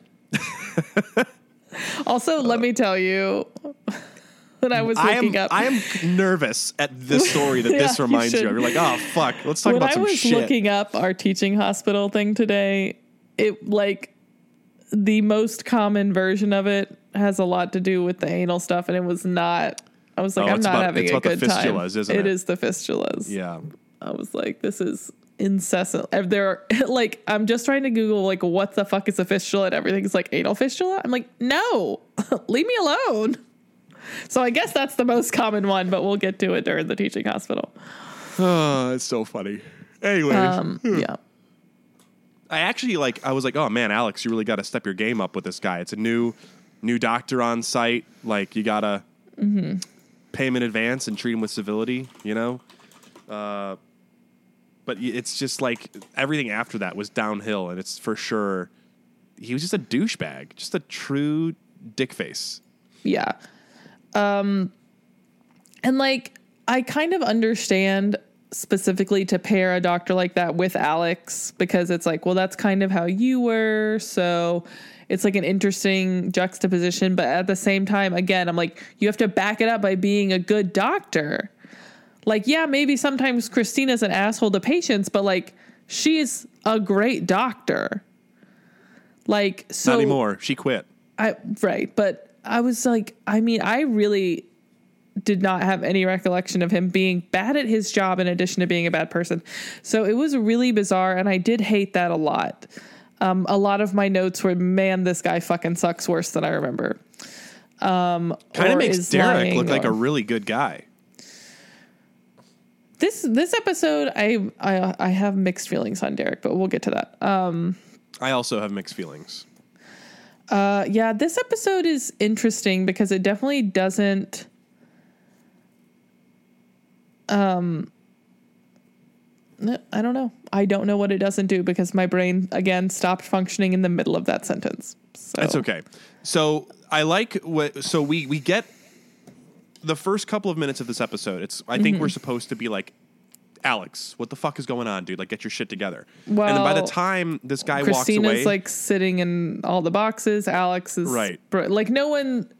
Also, let uh, me tell you that I was looking I am, up. I am nervous at the story that yeah, this reminds you, you of. You're like, oh, fuck. Let's talk when about some shit. When I was looking up our teaching hospital thing today, it like the most common version of it has a lot to do with the anal stuff, and it was not. I was like, oh, I'm not about, having it's a about good the fistulas, time. Isn't it? It is the fistulas. Yeah. I was like, this is incessant. There are, like, I'm just trying to Google, like, what the fuck is a fistula? And everything's like anal fistula. I'm like, no, leave me alone. So I guess that's the most common one, but we'll get to it during the teaching hospital. Oh, it's so funny. Anyway. Um, yeah. I actually, like, I was like, oh, man, Alex, you really got to step your game up with this guy. It's a new, new doctor on site. Like, you got to mm-hmm. pay him in advance and treat him with civility, you know? Uh, but it's just like everything after that was downhill, and it's for sure he was just a douchebag, just a true dick face. Yeah. Um, and like, I kind of understand specifically to pair a doctor like that with Alex, because it's like, well, that's kind of how you were. So it's like an interesting juxtaposition. But at the same time, again, I'm like, you have to back it up by being a good doctor. Like, yeah, maybe sometimes Christina's an asshole to patients, but like, she's a great doctor. Like, so. Not anymore. She quit. I, right. But I was like, I mean, I really did not have any recollection of him being bad at his job in addition to being a bad person. So it was really bizarre. And I did hate that a lot. Um, a lot of my notes were, man, this guy fucking sucks worse than I remember. Um, kind of makes Derek look or, like a really good guy. This this episode, I, I I have mixed feelings on Derek, but we'll get to that. Um, I also have mixed feelings. Uh, yeah, this episode is interesting because it definitely doesn't. Um, I don't know. I don't know what it doesn't do because my brain again stopped functioning in the middle of that sentence. So. That's okay. So I like what. So we we get. The first couple of minutes of this episode, it's I think mm-hmm. we're supposed to be like, Alex, what the fuck is going on, dude? Like, get your shit together. Well, and then by the time this guy Christina's walks away, Christina's like sitting in all the boxes. Alex is right. Bro- like, no one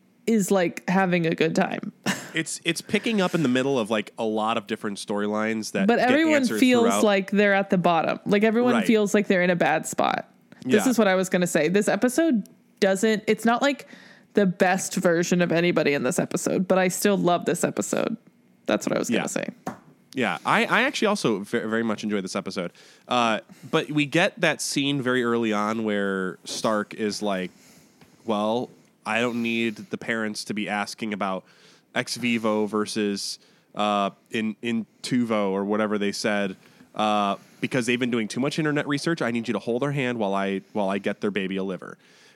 is like having a good time. it's it's picking up in the middle of like a lot of different storylines that. But everyone feels throughout. like they're at the bottom. Like everyone right. feels like they're in a bad spot. This yeah. is what I was going to say. This episode doesn't. It's not like the best version of anybody in this episode, but I still love this episode. That's what I was going to yeah. say. Yeah, I, I actually also very, very much enjoyed this episode. Uh, but we get that scene very early on where Stark is like, well, I don't need the parents to be asking about ex vivo versus uh, in, in tuvo or whatever they said, uh, because they've been doing too much internet research. I need you to hold their hand while I while I get their baby a liver.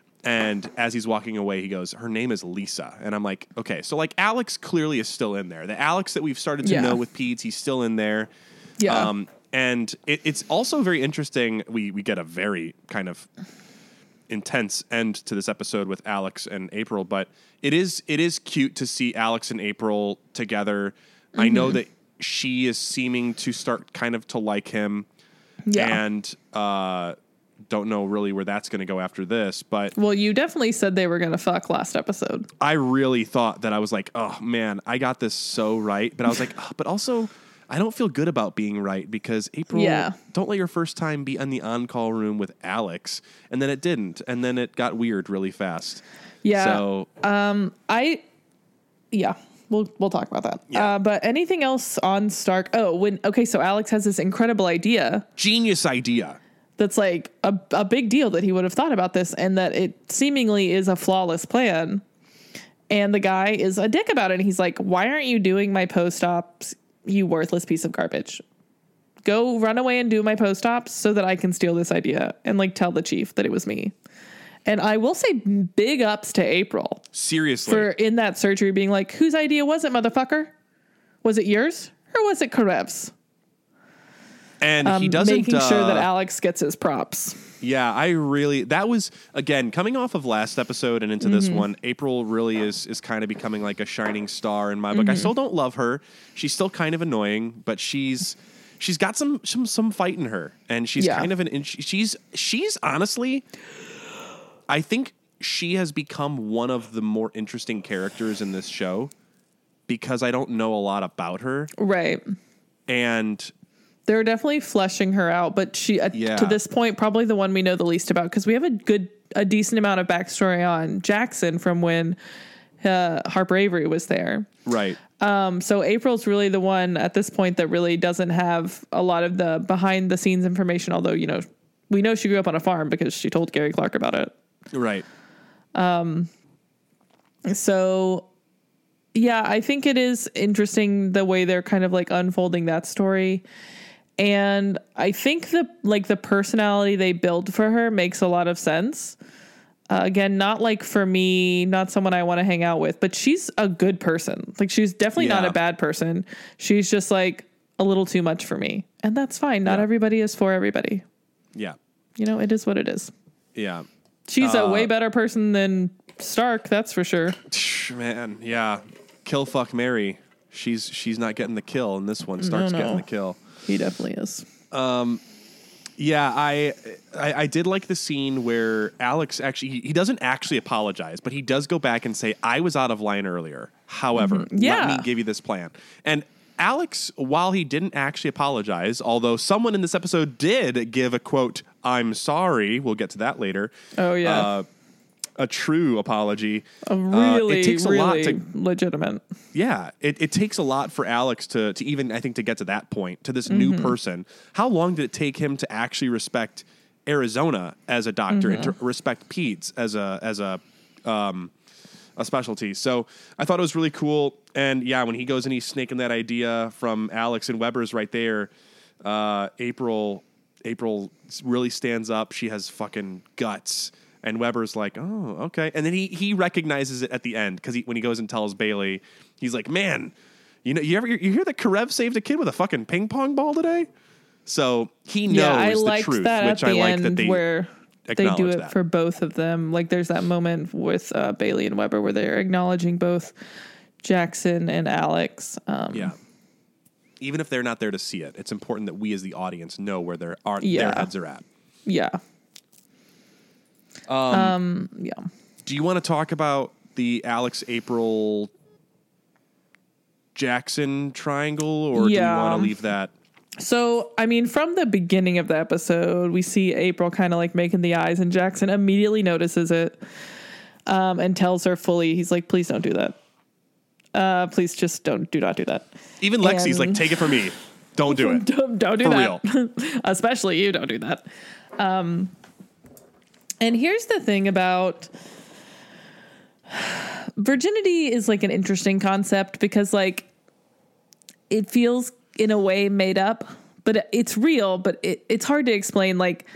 And as he's walking away, he goes, her name is Lisa. And I'm like, okay, so like Alex clearly is still in there. The Alex that we've started to yeah. know with Peds, he's still in there. Yeah. Um, and it, it's also very interesting. We, we get a very kind of intense end to this episode with Alex and April, but it is it is cute to see Alex and April together. Mm-hmm. I know that she is seeming to start kind of to like him. Yeah. And, uh, don't know really where that's going to go after this, but well, you definitely said they were going to fuck last episode. I really thought that I was like, oh man, I got this so right. But I was like, oh, but also I don't feel good about being right because April, yeah. don't let your first time be in the on-call room with Alex. And then it didn't. And then it got weird really fast. Yeah. So, um, I, yeah, we'll, we'll talk about that. Yeah. Uh, but anything else on Stark? Oh, when, okay. So Alex has this incredible idea. Genius idea. That's like a, a big deal that he would have thought about this and that it seemingly is a flawless plan. And the guy is a dick about it. And he's like, why aren't you doing my post-ops, you worthless piece of garbage? Go run away and do my post-ops so that I can steal this idea and like tell the chief that it was me. And I will say big ups to April. Seriously. For in that surgery being like, whose idea was it, motherfucker? Was it yours or was it Karev's? And um, he doesn't... Making sure uh, that Alex gets his props. Yeah, I really... That was, again, coming off of last episode and into mm-hmm. this one, April really is is kind of becoming like a shining star in my book. Mm-hmm. I still don't love her. She's still kind of annoying, but she's... She's got some some some fight in her, and she's yeah. kind of an... She's she's honestly... I think she has become one of the more interesting characters in this show because I don't know a lot about her. Right. And... They're definitely fleshing her out, but she, uh, yeah. to this point, probably the one we know the least about because we have a good, a decent amount of backstory on Jackson from when uh, Harper Avery was there. Right. Um, so April's really the one at this point that really doesn't have a lot of the behind the scenes information, although, you know, we know she grew up on a farm because she told Gary Clark about it. Right. Um. So, yeah, I think it is interesting the way they're kind of like unfolding that story. And I think the like the personality they build for her makes a lot of sense. Uh, again, not like for me, not someone I want to hang out with, but she's a good person. Like she's definitely yeah. not a bad person. She's just like a little too much for me. And that's fine. Not yeah. everybody is for everybody. Yeah. You know, it is what it is. Yeah. She's uh, a way better person than Stark, that's for sure. Man, yeah. Kill, fuck, marry. She's she's not getting the kill in this one. Stark's no, no. getting the kill. He definitely is. Um, yeah, I, I I did like the scene where Alex actually, he, he doesn't actually apologize, but he does go back and say, I was out of line earlier. However, mm-hmm. yeah. let me give you this plan. And Alex, while he didn't actually apologize, although someone in this episode did give a quote, I'm sorry, we'll get to that later. Oh, yeah. Uh, a true apology. A really, uh, it takes a really lot to, legitimate. Yeah, it, it takes a lot for Alex to to even, I think, to get to that point, to this mm-hmm. new person. How long did it take him to actually respect Arizona as a doctor mm-hmm. and to respect Peds as a as a um, a specialty? So I thought it was really cool. And yeah, when he goes and he's snaking that idea from Alex and Weber's right there, uh, April April really stands up. She has fucking guts. And Weber's like, oh, okay. And then he he recognizes it at the end because he, when he goes and tells Bailey, he's like, man, you know, you ever you hear that Karev saved a kid with a fucking ping pong ball today? So he knows yeah, I the liked truth, that which at I the like end that they where they do it that. for both of them. Like there's that moment with uh, Bailey and Weber where they're acknowledging both Jackson and Alex. Um, yeah. Even if they're not there to see it, it's important that we as the audience know where their, our, yeah. their heads are at. Yeah. Um, um, yeah. Do you want to talk about the Alex, April, Jackson triangle, or yeah. do you want to leave that? So, I mean, from the beginning of the episode, we see April kind of like making the eyes, and Jackson immediately notices it um, and tells her fully, he's like, please don't do that. Uh, please just don't, do not do that. Even Lexi's and, like, take it from me. Don't do it. Don't, don't do For that. real. Especially you, don't do that. Um, and here's the thing about virginity is like an interesting concept because like it feels in a way made up, but it's real, but it, it's hard to explain. Like,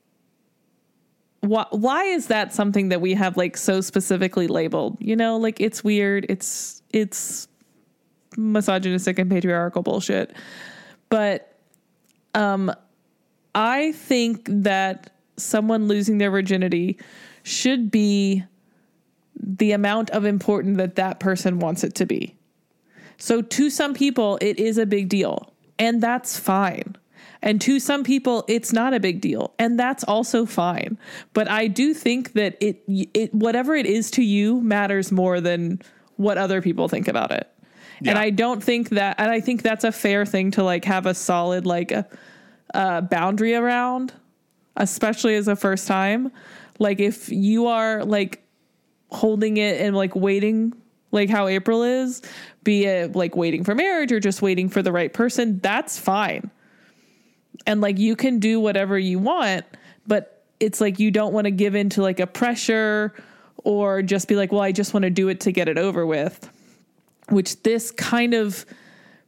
why, why is that something that we have like so specifically labeled? You know, like it's weird. It's, it's misogynistic and patriarchal bullshit. But, um, I think that someone losing their virginity should be the amount of important that that person wants it to be. So to some people, it is a big deal, and that's fine. And to some people, it's not a big deal, and that's also fine. But I do think that it, it whatever it is to you matters more than what other people think about it. Yeah. And I don't think that, and I think that's a fair thing to like have a solid like a, a boundary around, especially as a first time. Like if you are like holding it and like waiting, like how April is, be it like waiting for marriage or just waiting for the right person, that's fine. And like you can do whatever you want, but it's like you don't want to give into like a pressure or just be like, well, I just want to do it to get it over with, which this kind of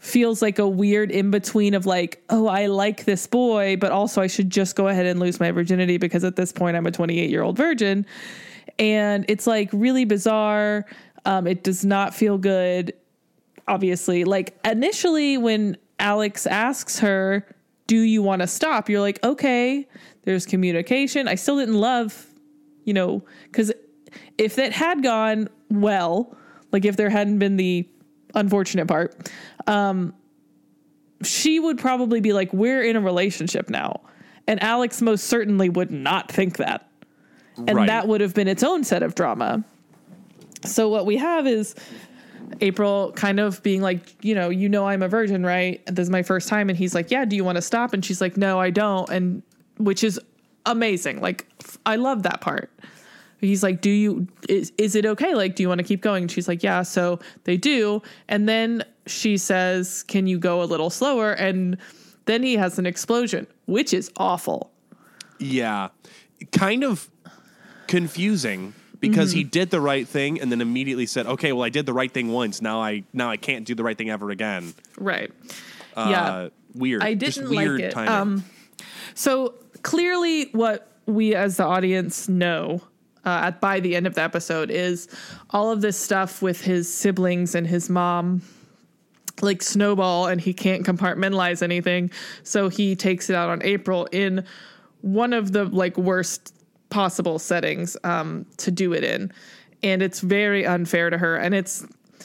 feels like a weird in between of like, oh, I like this boy, but also I should just go ahead and lose my virginity because at this point I'm a twenty-eight year old virgin. And it's like really bizarre. Um, it does not feel good. Obviously, like initially when Alex asks her, do you want to stop? You're like, okay, there's communication. I still didn't love, you know, because if it had gone well, like if there hadn't been the unfortunate part, um, she would probably be like, we're in a relationship now. And Alex most certainly would not think that. And right. that would have been its own set of drama. So what we have is April kind of being like, you know, you know, I'm a virgin, right? This is my first time. And he's like, yeah, do you want to stop? And she's like, no, I don't. And which is amazing. Like, I love that part. He's like, do you, is, is it okay? Like, do you want to keep going? And she's like, yeah. So they do. And then she says, can you go a little slower? And then he has an explosion, which is awful. Yeah. Kind of confusing because mm-hmm. he did the right thing and then immediately said, okay, well, I did the right thing once. Now I, now I can't do the right thing ever again. Right. Uh, yeah. Weird. I didn't Just weird like it. Timing. Um, so clearly what we as the audience know Uh, at by the end of the episode is all of this stuff with his siblings and his mom like snowball and he can't compartmentalize anything. So he takes it out on April in one of the like worst possible settings um, to do it in. And it's very unfair to her. And it's,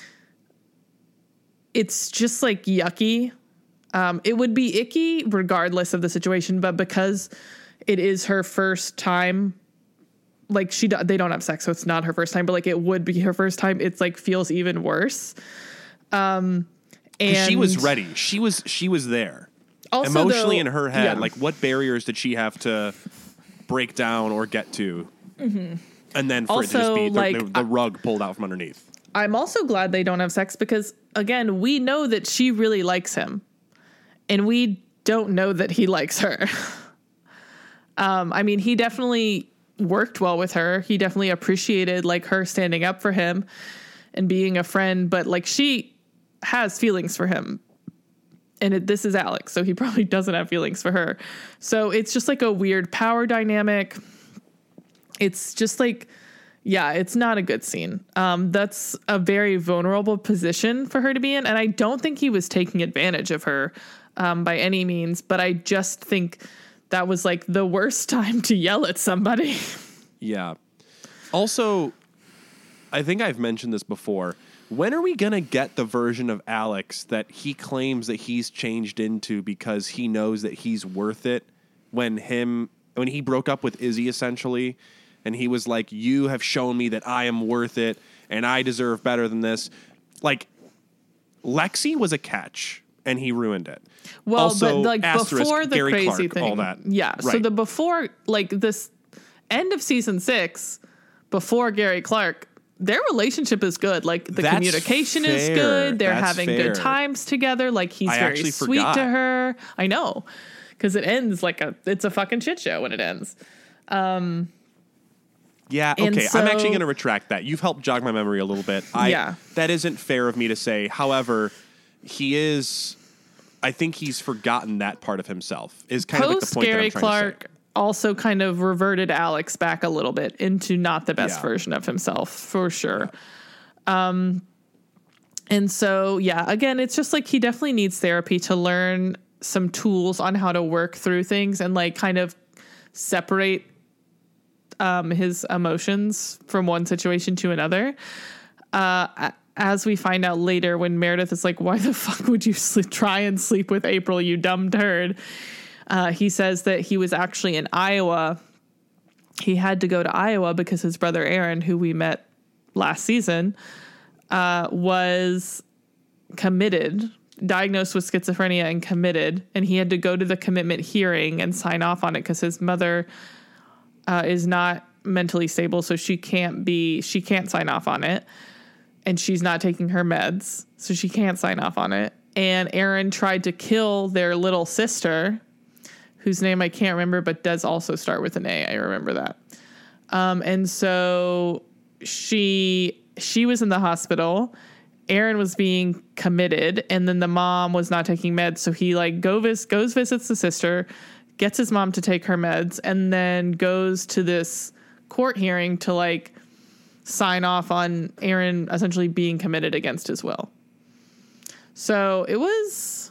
it's just like yucky. Um, it would be icky regardless of the situation, but because it is her first time, like she, they don't have sex, so it's not her first time, but like it would be her first time. It's like feels even worse. Um, and she was ready. She was, she was there also, emotionally though, in her head. yeah. Like what barriers did she have to break down or get to? Mm-hmm. And then for also, it to just be the, like, the, the rug pulled out from underneath. I'm also glad they don't have sex because again, we know that she really likes him and we don't know that he likes her. um, I mean, he definitely worked well with her. He definitely appreciated like her standing up for him and being a friend, but like she has feelings for him and it, this is Alex. So he probably doesn't have feelings for her. So it's just like a weird power dynamic. It's just like, yeah, it's not a good scene. Um, that's a very vulnerable position for her to be in. And I don't think he was taking advantage of her um, by any means, but I just think that was like the worst time to yell at somebody. Yeah. Also, I think I've mentioned this before. When are we going to get the version of Alex that he claims that he's changed into because he knows that he's worth it when him, when he broke up with Izzy essentially, and he was like, you have shown me that I am worth it and I deserve better than this. Like, Lexi was a catch. And he ruined it. Well, also, but like asterisk, before the Gary crazy Clark, thing, all that. Yeah. Right. So the before, like this end of season six, before Gary Clark, their relationship is good. Like the That's communication fair. is good. They're That's having fair. good times together. Like he's I very sweet forgot. to her. I know, because it ends like a it's a fucking shit show when it ends. Um, Yeah, And okay. so- I'm actually going to retract that. You've helped jog my memory a little bit. I, Yeah. That isn't fair of me to say. However, he is... I think he's forgotten that part of himself, is kind of like the Post point Gary that I'm trying Clark to say. also kind of reverted Alex back a little bit into not the best Yeah. version of himself, for sure. Um, and so, yeah, again, it's just like he definitely needs therapy to learn some tools on how to work through things and like kind of separate um, his emotions from one situation to another. Uh, as we find out later when Meredith is like, why the fuck would you sleep, try and sleep with April, you dumb turd? Uh, he says that he was actually in Iowa. He had to go to Iowa because his brother Aaron, who we met last season, uh, was committed, diagnosed with schizophrenia and committed. And he had to go to the commitment hearing and sign off on it because his mother uh, is not mentally stable. So she can't be, she can't sign off on it. And she's not taking her meds, so she can't sign off on it. And Aaron tried to kill their little sister, whose name I can't remember, but does also start with an A. I remember that. Um, and so she she was in the hospital, Aaron was being committed, and then the mom was not taking meds. So he like go vis- goes visits the sister, gets his mom to take her meds, and then goes to this court hearing to like sign off on Aaron essentially being committed against his will. So it was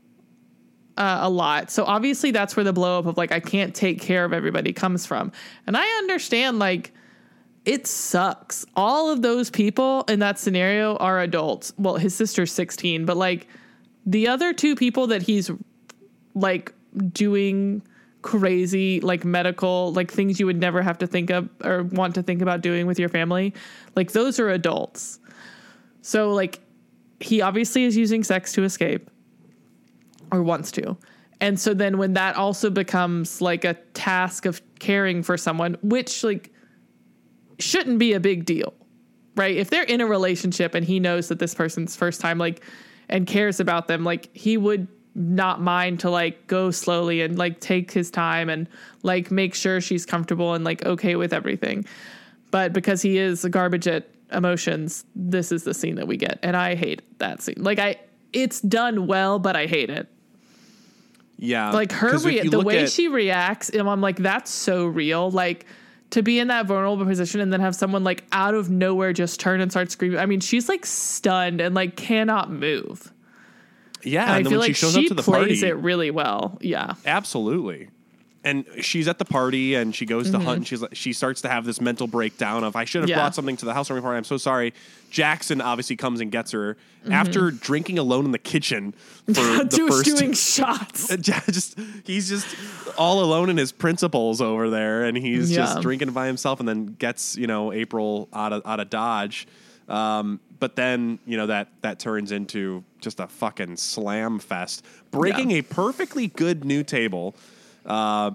uh, a lot. So obviously that's where the blow up of like, I can't take care of everybody comes from. And I understand like, it sucks. All of those people in that scenario are adults. Well, his sister's sixteen, but like the other two people that he's like doing crazy, like medical, like things you would never have to think of or want to think about doing with your family, like those are adults. So like he obviously is using sex to escape or wants to. And so then when that also becomes like a task of caring for someone, which like shouldn't be a big deal, right? If they're in a relationship and he knows that this person's first time, like, and cares about them, like he would not mind to like go slowly and like take his time and like make sure she's comfortable and like okay with everything. But because he is a garbage at emotions, this is the scene that we get. And I hate that scene. Like I, it's done well, but I hate it. Yeah. Like her, rea- the way at- she reacts, and I'm like, that's so real. Like, to be in that vulnerable position and then have someone like out of nowhere just turn and start screaming. I mean, she's like stunned and like cannot move. Yeah, and, and I then feel when like she shows she up to the plays party, it really well. Yeah, absolutely. And she's at the party and she goes to Mm-hmm. hunt and she's like, she starts to have this mental breakdown of I should have Yeah. brought something to the housewarming party. I'm so sorry. Jackson obviously comes and gets her after drinking alone in the kitchen for the Dude, first doing shots. just he's just all alone in his principles over there, and he's Yeah. just drinking by himself, and then gets you know April out of out of Dodge. Um, but then you know that that turns into just a fucking slam fest, breaking Yeah. a perfectly good new table. Uh,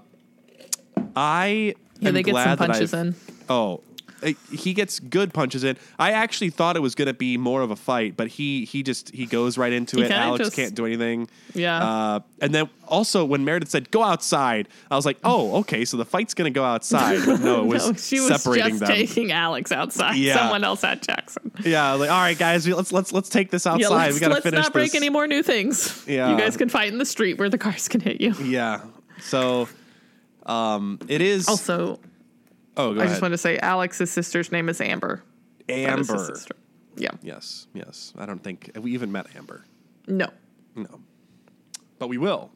I Yeah, am they get glad some that punches I've- in. Oh. uh, He gets good punches in. I actually thought it was going to be more of a fight, but he he just he goes right into He it. kinda Alex just- can't do anything. Yeah. Uh, and then also when Meredith said go outside, I was like, oh, okay, so the fight's going to go outside. But no, it was, No, she was separating just them. taking Alex outside. Yeah. Someone else had Jackson. Yeah, like all right, guys, let's let's let's take this outside. Yeah, let's, we got to let's finish not break this. any more new things. Yeah. You guys can fight in the street where the cars can hit you. Yeah. So, um, it is. Also, oh, go I ahead. just want to say Alex's sister's name is Amber. That is his Amber. sister. Yeah. Yes, yes. I don't think we even met Amber. No. No, but we will.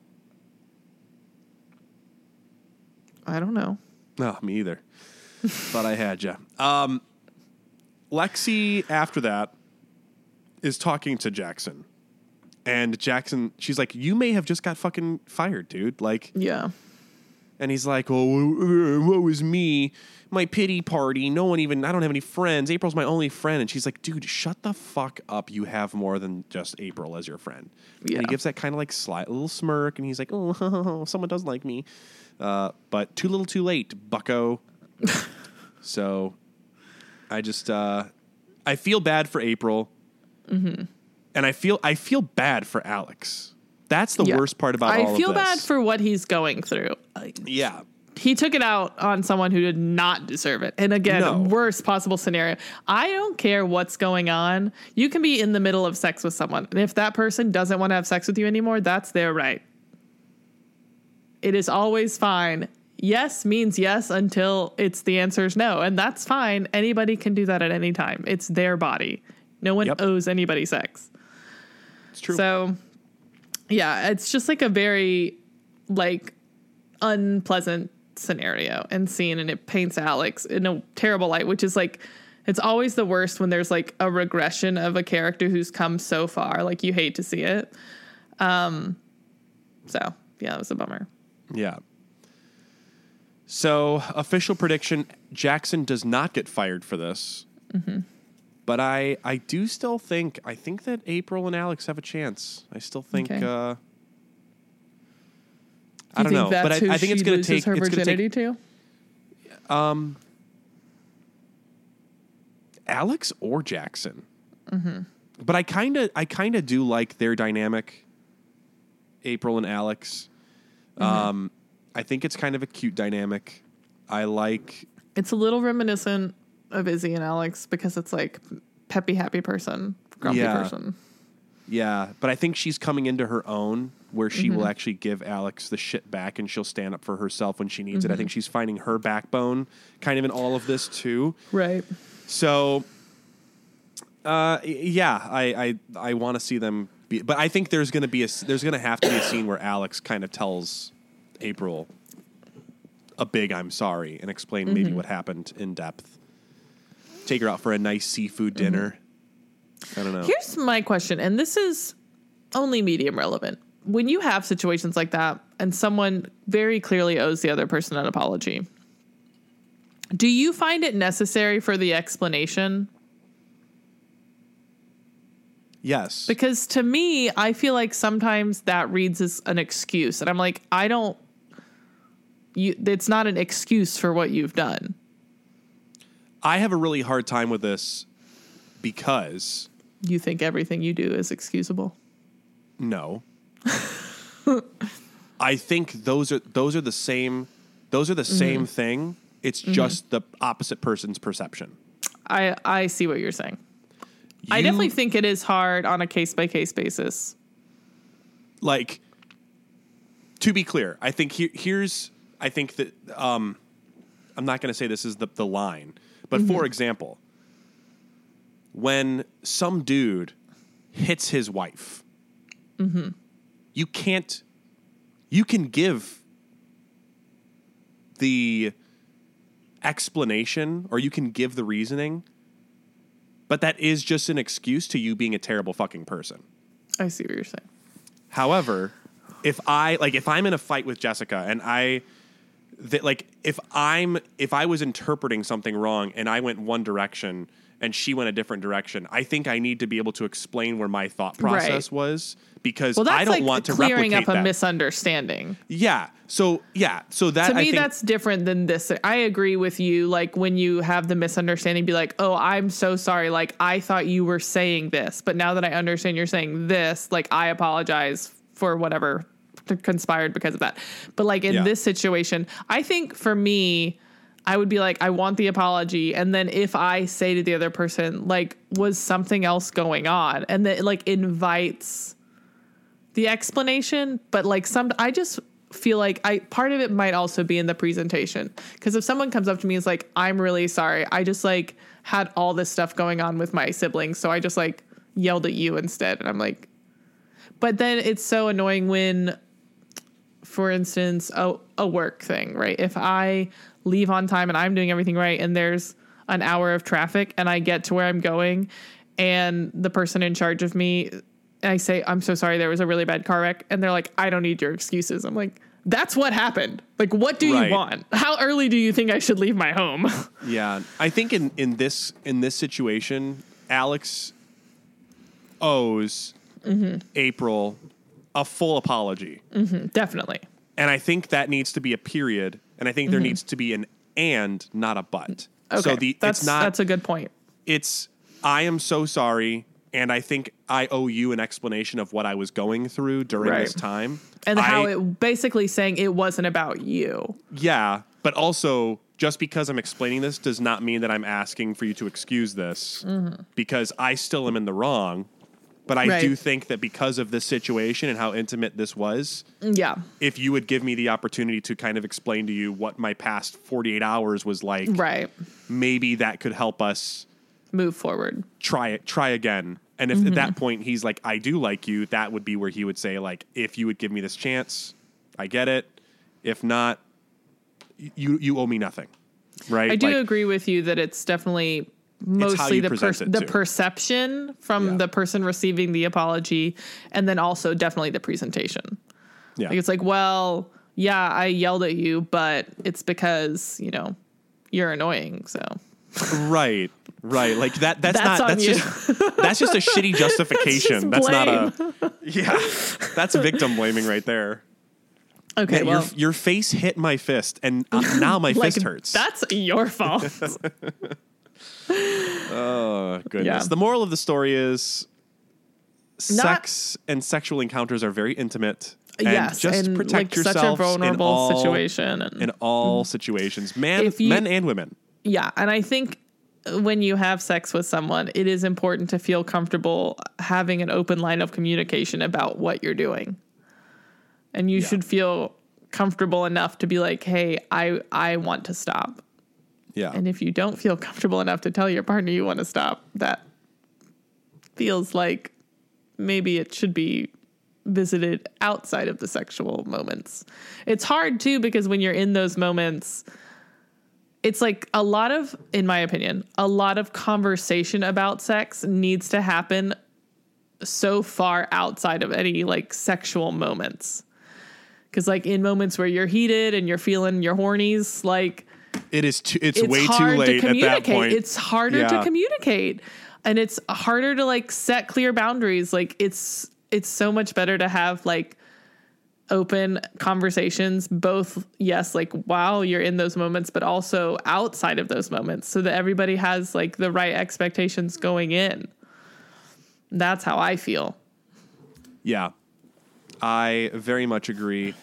I don't know. No, me either. But I had you. Um, Lexi, after that, is talking to Jackson. And Jackson, she's like, you may have just got fucking fired, dude. Like, Yeah. and he's like, oh, what was me? My pity party. No one even, I don't have any friends. April's my only friend. And she's like, dude, shut the fuck up. You have more than just April as your friend. Yeah. And he gives that kind of like slight little smirk. And he's like, oh, someone does like me. Uh, but too little too late, bucko. So I just, uh, I feel bad for April. Mm-hmm. And I feel, I feel bad for Alex. That's the Yeah. worst part about I all of this. feel bad for what he's going through. Yeah. He took it out on someone who did not deserve it. And again, No. worst possible scenario. I don't care what's going on. You can be in the middle of sex with someone. And if that person doesn't want to have sex with you anymore, that's their right. It is always fine. Yes means yes until it's the answer is no. And that's fine. Anybody can do that at any time. It's their body. No one Yep. owes anybody sex. It's true. So, yeah, it's just like a very, like, unpleasant scenario and scene, and it paints Alex in a terrible light, which is like, it's always the worst when there's like a regression of a character who's come so far. Like, you hate to see it. Um, so, yeah, it was a bummer. Yeah. So, official prediction, Jackson does not get fired for this. Mm-hmm. But I, I do still think, I think that April and Alex have a chance. I still think, Okay. uh, Do I you don't think know. that's But I, who I think she it's going to loses take, her it's gonna virginity take to? um, Alex or Jackson. Mm-hmm. But I kind of, I kind of do like their dynamic, April and Alex. Mm-hmm. Um, I think it's kind of a cute dynamic. I like, It's a little reminiscent of Izzy and Alex because it's like peppy, happy person grumpy Yeah. person. Yeah, but I think she's coming into her own where she Mm-hmm. will actually give Alex the shit back and she'll stand up for herself when she needs Mm-hmm. it. I think she's finding her backbone kind of in all of this too. Right. So, uh, yeah, I I, I want to see them be, but I think there's going to be a there's going to have to be a scene where Alex kind of tells April a big "I'm sorry" and explain Mm-hmm. maybe what happened in depth. Take her out for a nice seafood dinner. Mm-hmm. I don't know. Here's my question, and this is only medium relevant. When you have situations like that and someone very clearly owes the other person an apology, do you find it necessary for the explanation? Yes. Because to me, I feel like sometimes that reads as an excuse. And I'm like, I don't, you, it's not an excuse for what you've done. I have a really hard time with this because You think everything you do is excusable? no. I think those are those are the same those are the Mm-hmm. same thing. It's just the opposite person's perception. I, I see what you're saying. I You- definitely think it is hard on a case by case basis. like to be clear, I think here, here's I think that um, I'm not going to say this is the, the line, but Mm-hmm. for example, when some dude hits his wife, Mm-hmm. you can't you can give the explanation or you can give the reasoning, but that is just an excuse to you being a terrible fucking person. I see what you're saying. However, if I like if I'm in a fight with Jessica and I that like if I'm if I was interpreting something wrong and I went one direction and she went a different direction, I think I need to be able to explain where my thought process Right. was because Well, that's I don't like want to clearing replicate up a that. misunderstanding. yeah. So yeah. So that To me, I think, that's different than this. I agree with you. Like when you have the misunderstanding, be like, oh, I'm so sorry. Like I thought you were saying this, but now that I understand you're saying this, like I apologize for whatever conspired because of that. But like in Yeah. this situation, I think for me, I would be like, I want the apology. And then if I say to the other person, like, was something else going on? And then it like invites the explanation. But like some, I just feel like I, part of it might also be in the presentation. Because if someone comes up to me and is like, I'm really sorry. I just like had all this stuff going on with my siblings. So I just like yelled at you instead. And I'm like, but then it's so annoying when, for instance, a, a work thing, right? If I leave on time and I'm doing everything right and there's an hour of traffic and I get to where I'm going and the person in charge of me, and I say, I'm so sorry, there was a really bad car wreck. And they're like, I don't need your excuses. I'm like, that's what happened. Like, what do Right. you want? How early do you think I should leave my home? yeah. I think in, in this in this situation, Alex owes April a full apology. Definitely. And I think that needs to be a period. And I think there needs to be an and, not a but. Okay. So the that's, it's not that's a good point. it's I am so sorry, and I think I owe you an explanation of what I was going through during Right. this time. And how I- it basically saying it wasn't about you. yeah, but also just because I'm explaining this does not mean that I'm asking for you to excuse this because I still am in the wrong. But I Right. do think that because of this situation and how intimate this was, Yeah. if you would give me the opportunity to kind of explain to you what my past forty-eight hours was like, Right. maybe that could help us Move forward. try it, try again. And if at that point he's like, I do like you, that would be where he would say, like, if you would give me this chance, I get it. If not, you you owe me nothing. Right? I do Like, agree with you that it's definitely how mostly you the present per- it, the too. perception from Yeah. the person receiving the apology, and then also definitely the presentation. yeah. Like it's like, well, yeah, I yelled at you, but it's because you know you're annoying. So Right. Right. Like that that's, That's not on that's you. just that's just a shitty justification. That's That's, just not a Yeah. That's victim blaming right there. okay, Man, well, your your face hit my fist and uh, now my like, fist hurts. That's your fault. Oh, goodness. Yeah. The moral of the story is Not- sex and sexual encounters are very intimate. And yes, just and protect like such a yourselves vulnerable in all, situation. And in all situations. Man, If you- men and women. yeah, and I think when you have sex with someone, it is important to feel comfortable having an open line of communication about what you're doing. And you yeah. should feel comfortable enough to be like, hey, I, I want to stop. Yeah. And if you don't feel comfortable enough to tell your partner you want to stop, that feels like maybe it should be visited outside of the sexual moments. It's hard too, because when you're in those moments, it's like a lot of, in my opinion, a lot of conversation about sex needs to happen so far outside of any like sexual moments. Because like in moments where you're heated and you're feeling your hornies, like it is too, it's, it's way hard too late to communicate. At that point. It's harder yeah. to communicate, and it's harder to like set clear boundaries. Like it's it's so much better to have like open conversations, both, yes, like while you're in those moments, but also outside of those moments, so that everybody has like the right expectations going in. That's how I feel. Yeah, I very much agree.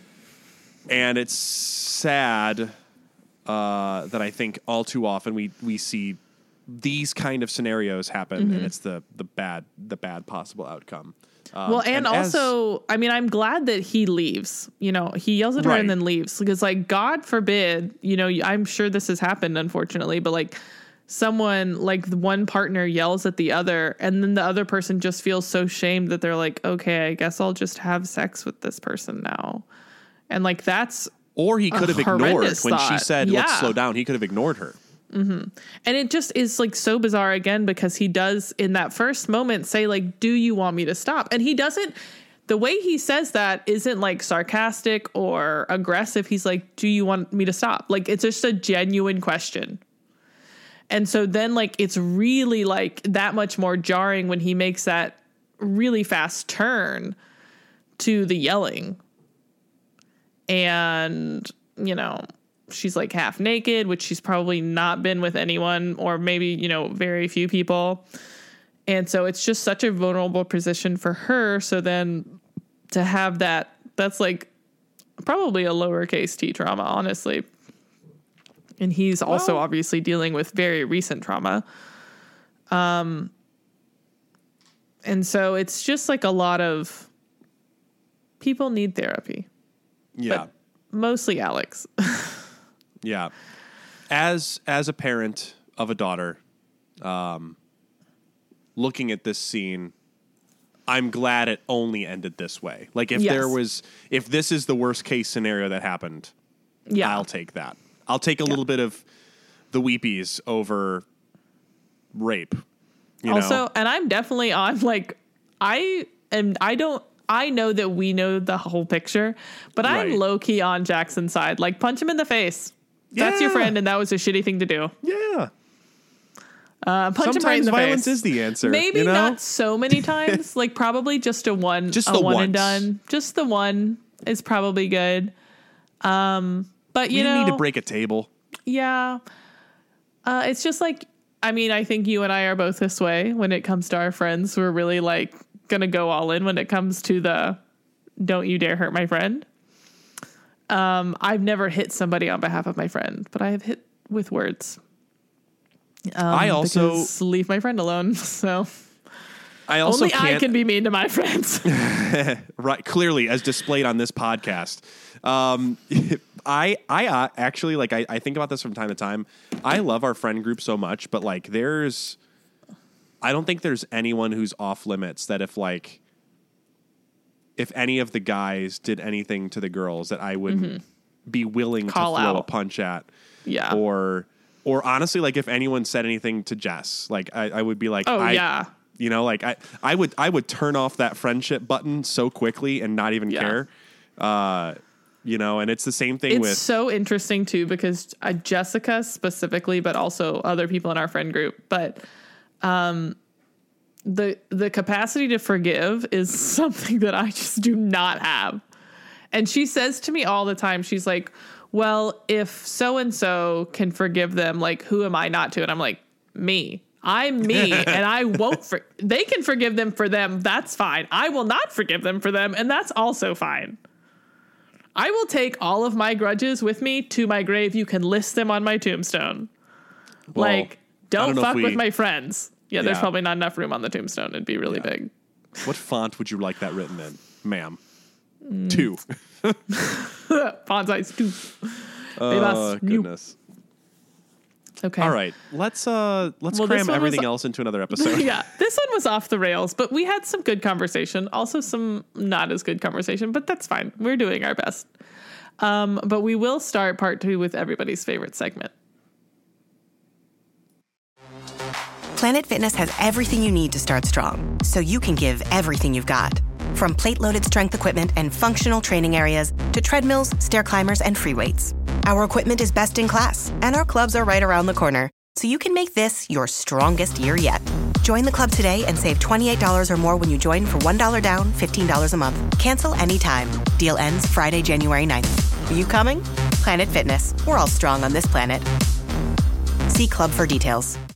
And it's sad uh, that I think all too often we, we see these kind of scenarios happen, mm-hmm. and it's the the bad the bad possible outcome. Um, well, and, and also, as, I mean, I'm glad that he leaves. You know, he yells at her right. and then leaves, because, like, God forbid, you know, I'm sure this has happened, unfortunately, but like someone, like one partner yells at the other, and then the other person just feels so shamed that they're like, okay, I guess I'll just have sex with this person now. And like, that's or he could have ignored when thought. she said, yeah. let's slow down. He could have ignored her. Mm-hmm. And it just is like so bizarre again, because he does in that first moment say like, do you want me to stop? And he doesn't, the way he says that isn't like sarcastic or aggressive. He's like, do you want me to stop? Like, it's just a genuine question. And so then like, it's really like that much more jarring when he makes that really fast turn to the yelling. And, you know, she's like half naked, which she's probably not been with anyone, or maybe, you know, very few people. And so it's just such a vulnerable position for her. So then to have that, that's like probably a lowercase t trauma, honestly. And he's also well, obviously dealing with very recent trauma. Um, and so it's just like a lot of people need therapy. Yeah. But mostly Alex. Yeah. As as a parent of a daughter, um, looking at this scene, I'm glad it only ended this way. Like if yes. there was, if this is the worst case scenario that happened, yeah. I'll take that. I'll take a yeah. little bit of the weepies over rape. You also, know? And I'm definitely on like, I am, I don't, I know that we know the whole picture, but right. I'm low key on Jackson's side. Like, punch him in the face. That's yeah. your friend, and that was a shitty thing to do. Yeah. Uh, punch Sometimes him right in the violence face. is the answer. Maybe you know? not so many times. Like, probably just a one, just a the one once. and done. Just the one is probably good. Um, but you we know, need to break a table. Yeah. Uh, it's just like, I mean, I think you and I are both this way when it comes to our friends. We're really like gonna go all in when it comes to the don't you dare hurt my friend. Um, I've never hit somebody on behalf of my friend, but I have hit with words. Um, I also leave my friend alone. So I also only can't, I can be mean to my friends. Right. Clearly, as displayed on this podcast. Um, I, I uh, actually like, I, I think about this from time to time. I love our friend group so much, but like there's, I don't think there's anyone who's off limits that if like, if any of the guys did anything to the girls that I would mm-hmm. be willing Call to throw out. a punch at. Yeah. Or, or honestly, like if anyone said anything to Jess, like I, I would be like, oh I, yeah. You know, like I, I would, I would turn off that friendship button so quickly and not even yeah. care. Uh, you know, and it's the same thing it's with. It's so interesting too, because uh, Jessica specifically, but also other people in our friend group, but, um, the, the capacity to forgive is something that I just do not have. And she says to me all the time, she's like, well, if so-and-so can forgive them, like, who am I not to? And I'm like, me. I'm me, and I won't. For- they can forgive them for them. That's fine. I will not forgive them for them, and that's also fine. I will take all of my grudges with me to my grave. You can list them on my tombstone. Well, like Don't, don't know if fuck we- with my friends. Yeah, there's Yeah. probably not enough room on the tombstone. It'd be really Yeah. big. What font would you like that written in, ma'am? Mm. Two. Font size two. Oh, new. goodness. Okay. All right. Let's uh let's Well, this cram one everything was- else into another episode. Yeah, this one was off the rails, but we had some good conversation. Also, some not as good conversation, but that's fine. We're doing our best. Um, but we will start part two with everybody's favorite segment. Planet Fitness has everything you need to start strong, so you can give everything you've got. From plate-loaded strength equipment and functional training areas to treadmills, stair climbers, and free weights. Our equipment is best in class, and our clubs are right around the corner, so you can make this your strongest year yet. Join the club today and save twenty-eight dollars or more when you join for one dollar down, fifteen dollars a month. Cancel anytime. Deal ends Friday, January ninth. Are you coming? Planet Fitness. We're all strong on this planet. See club for details.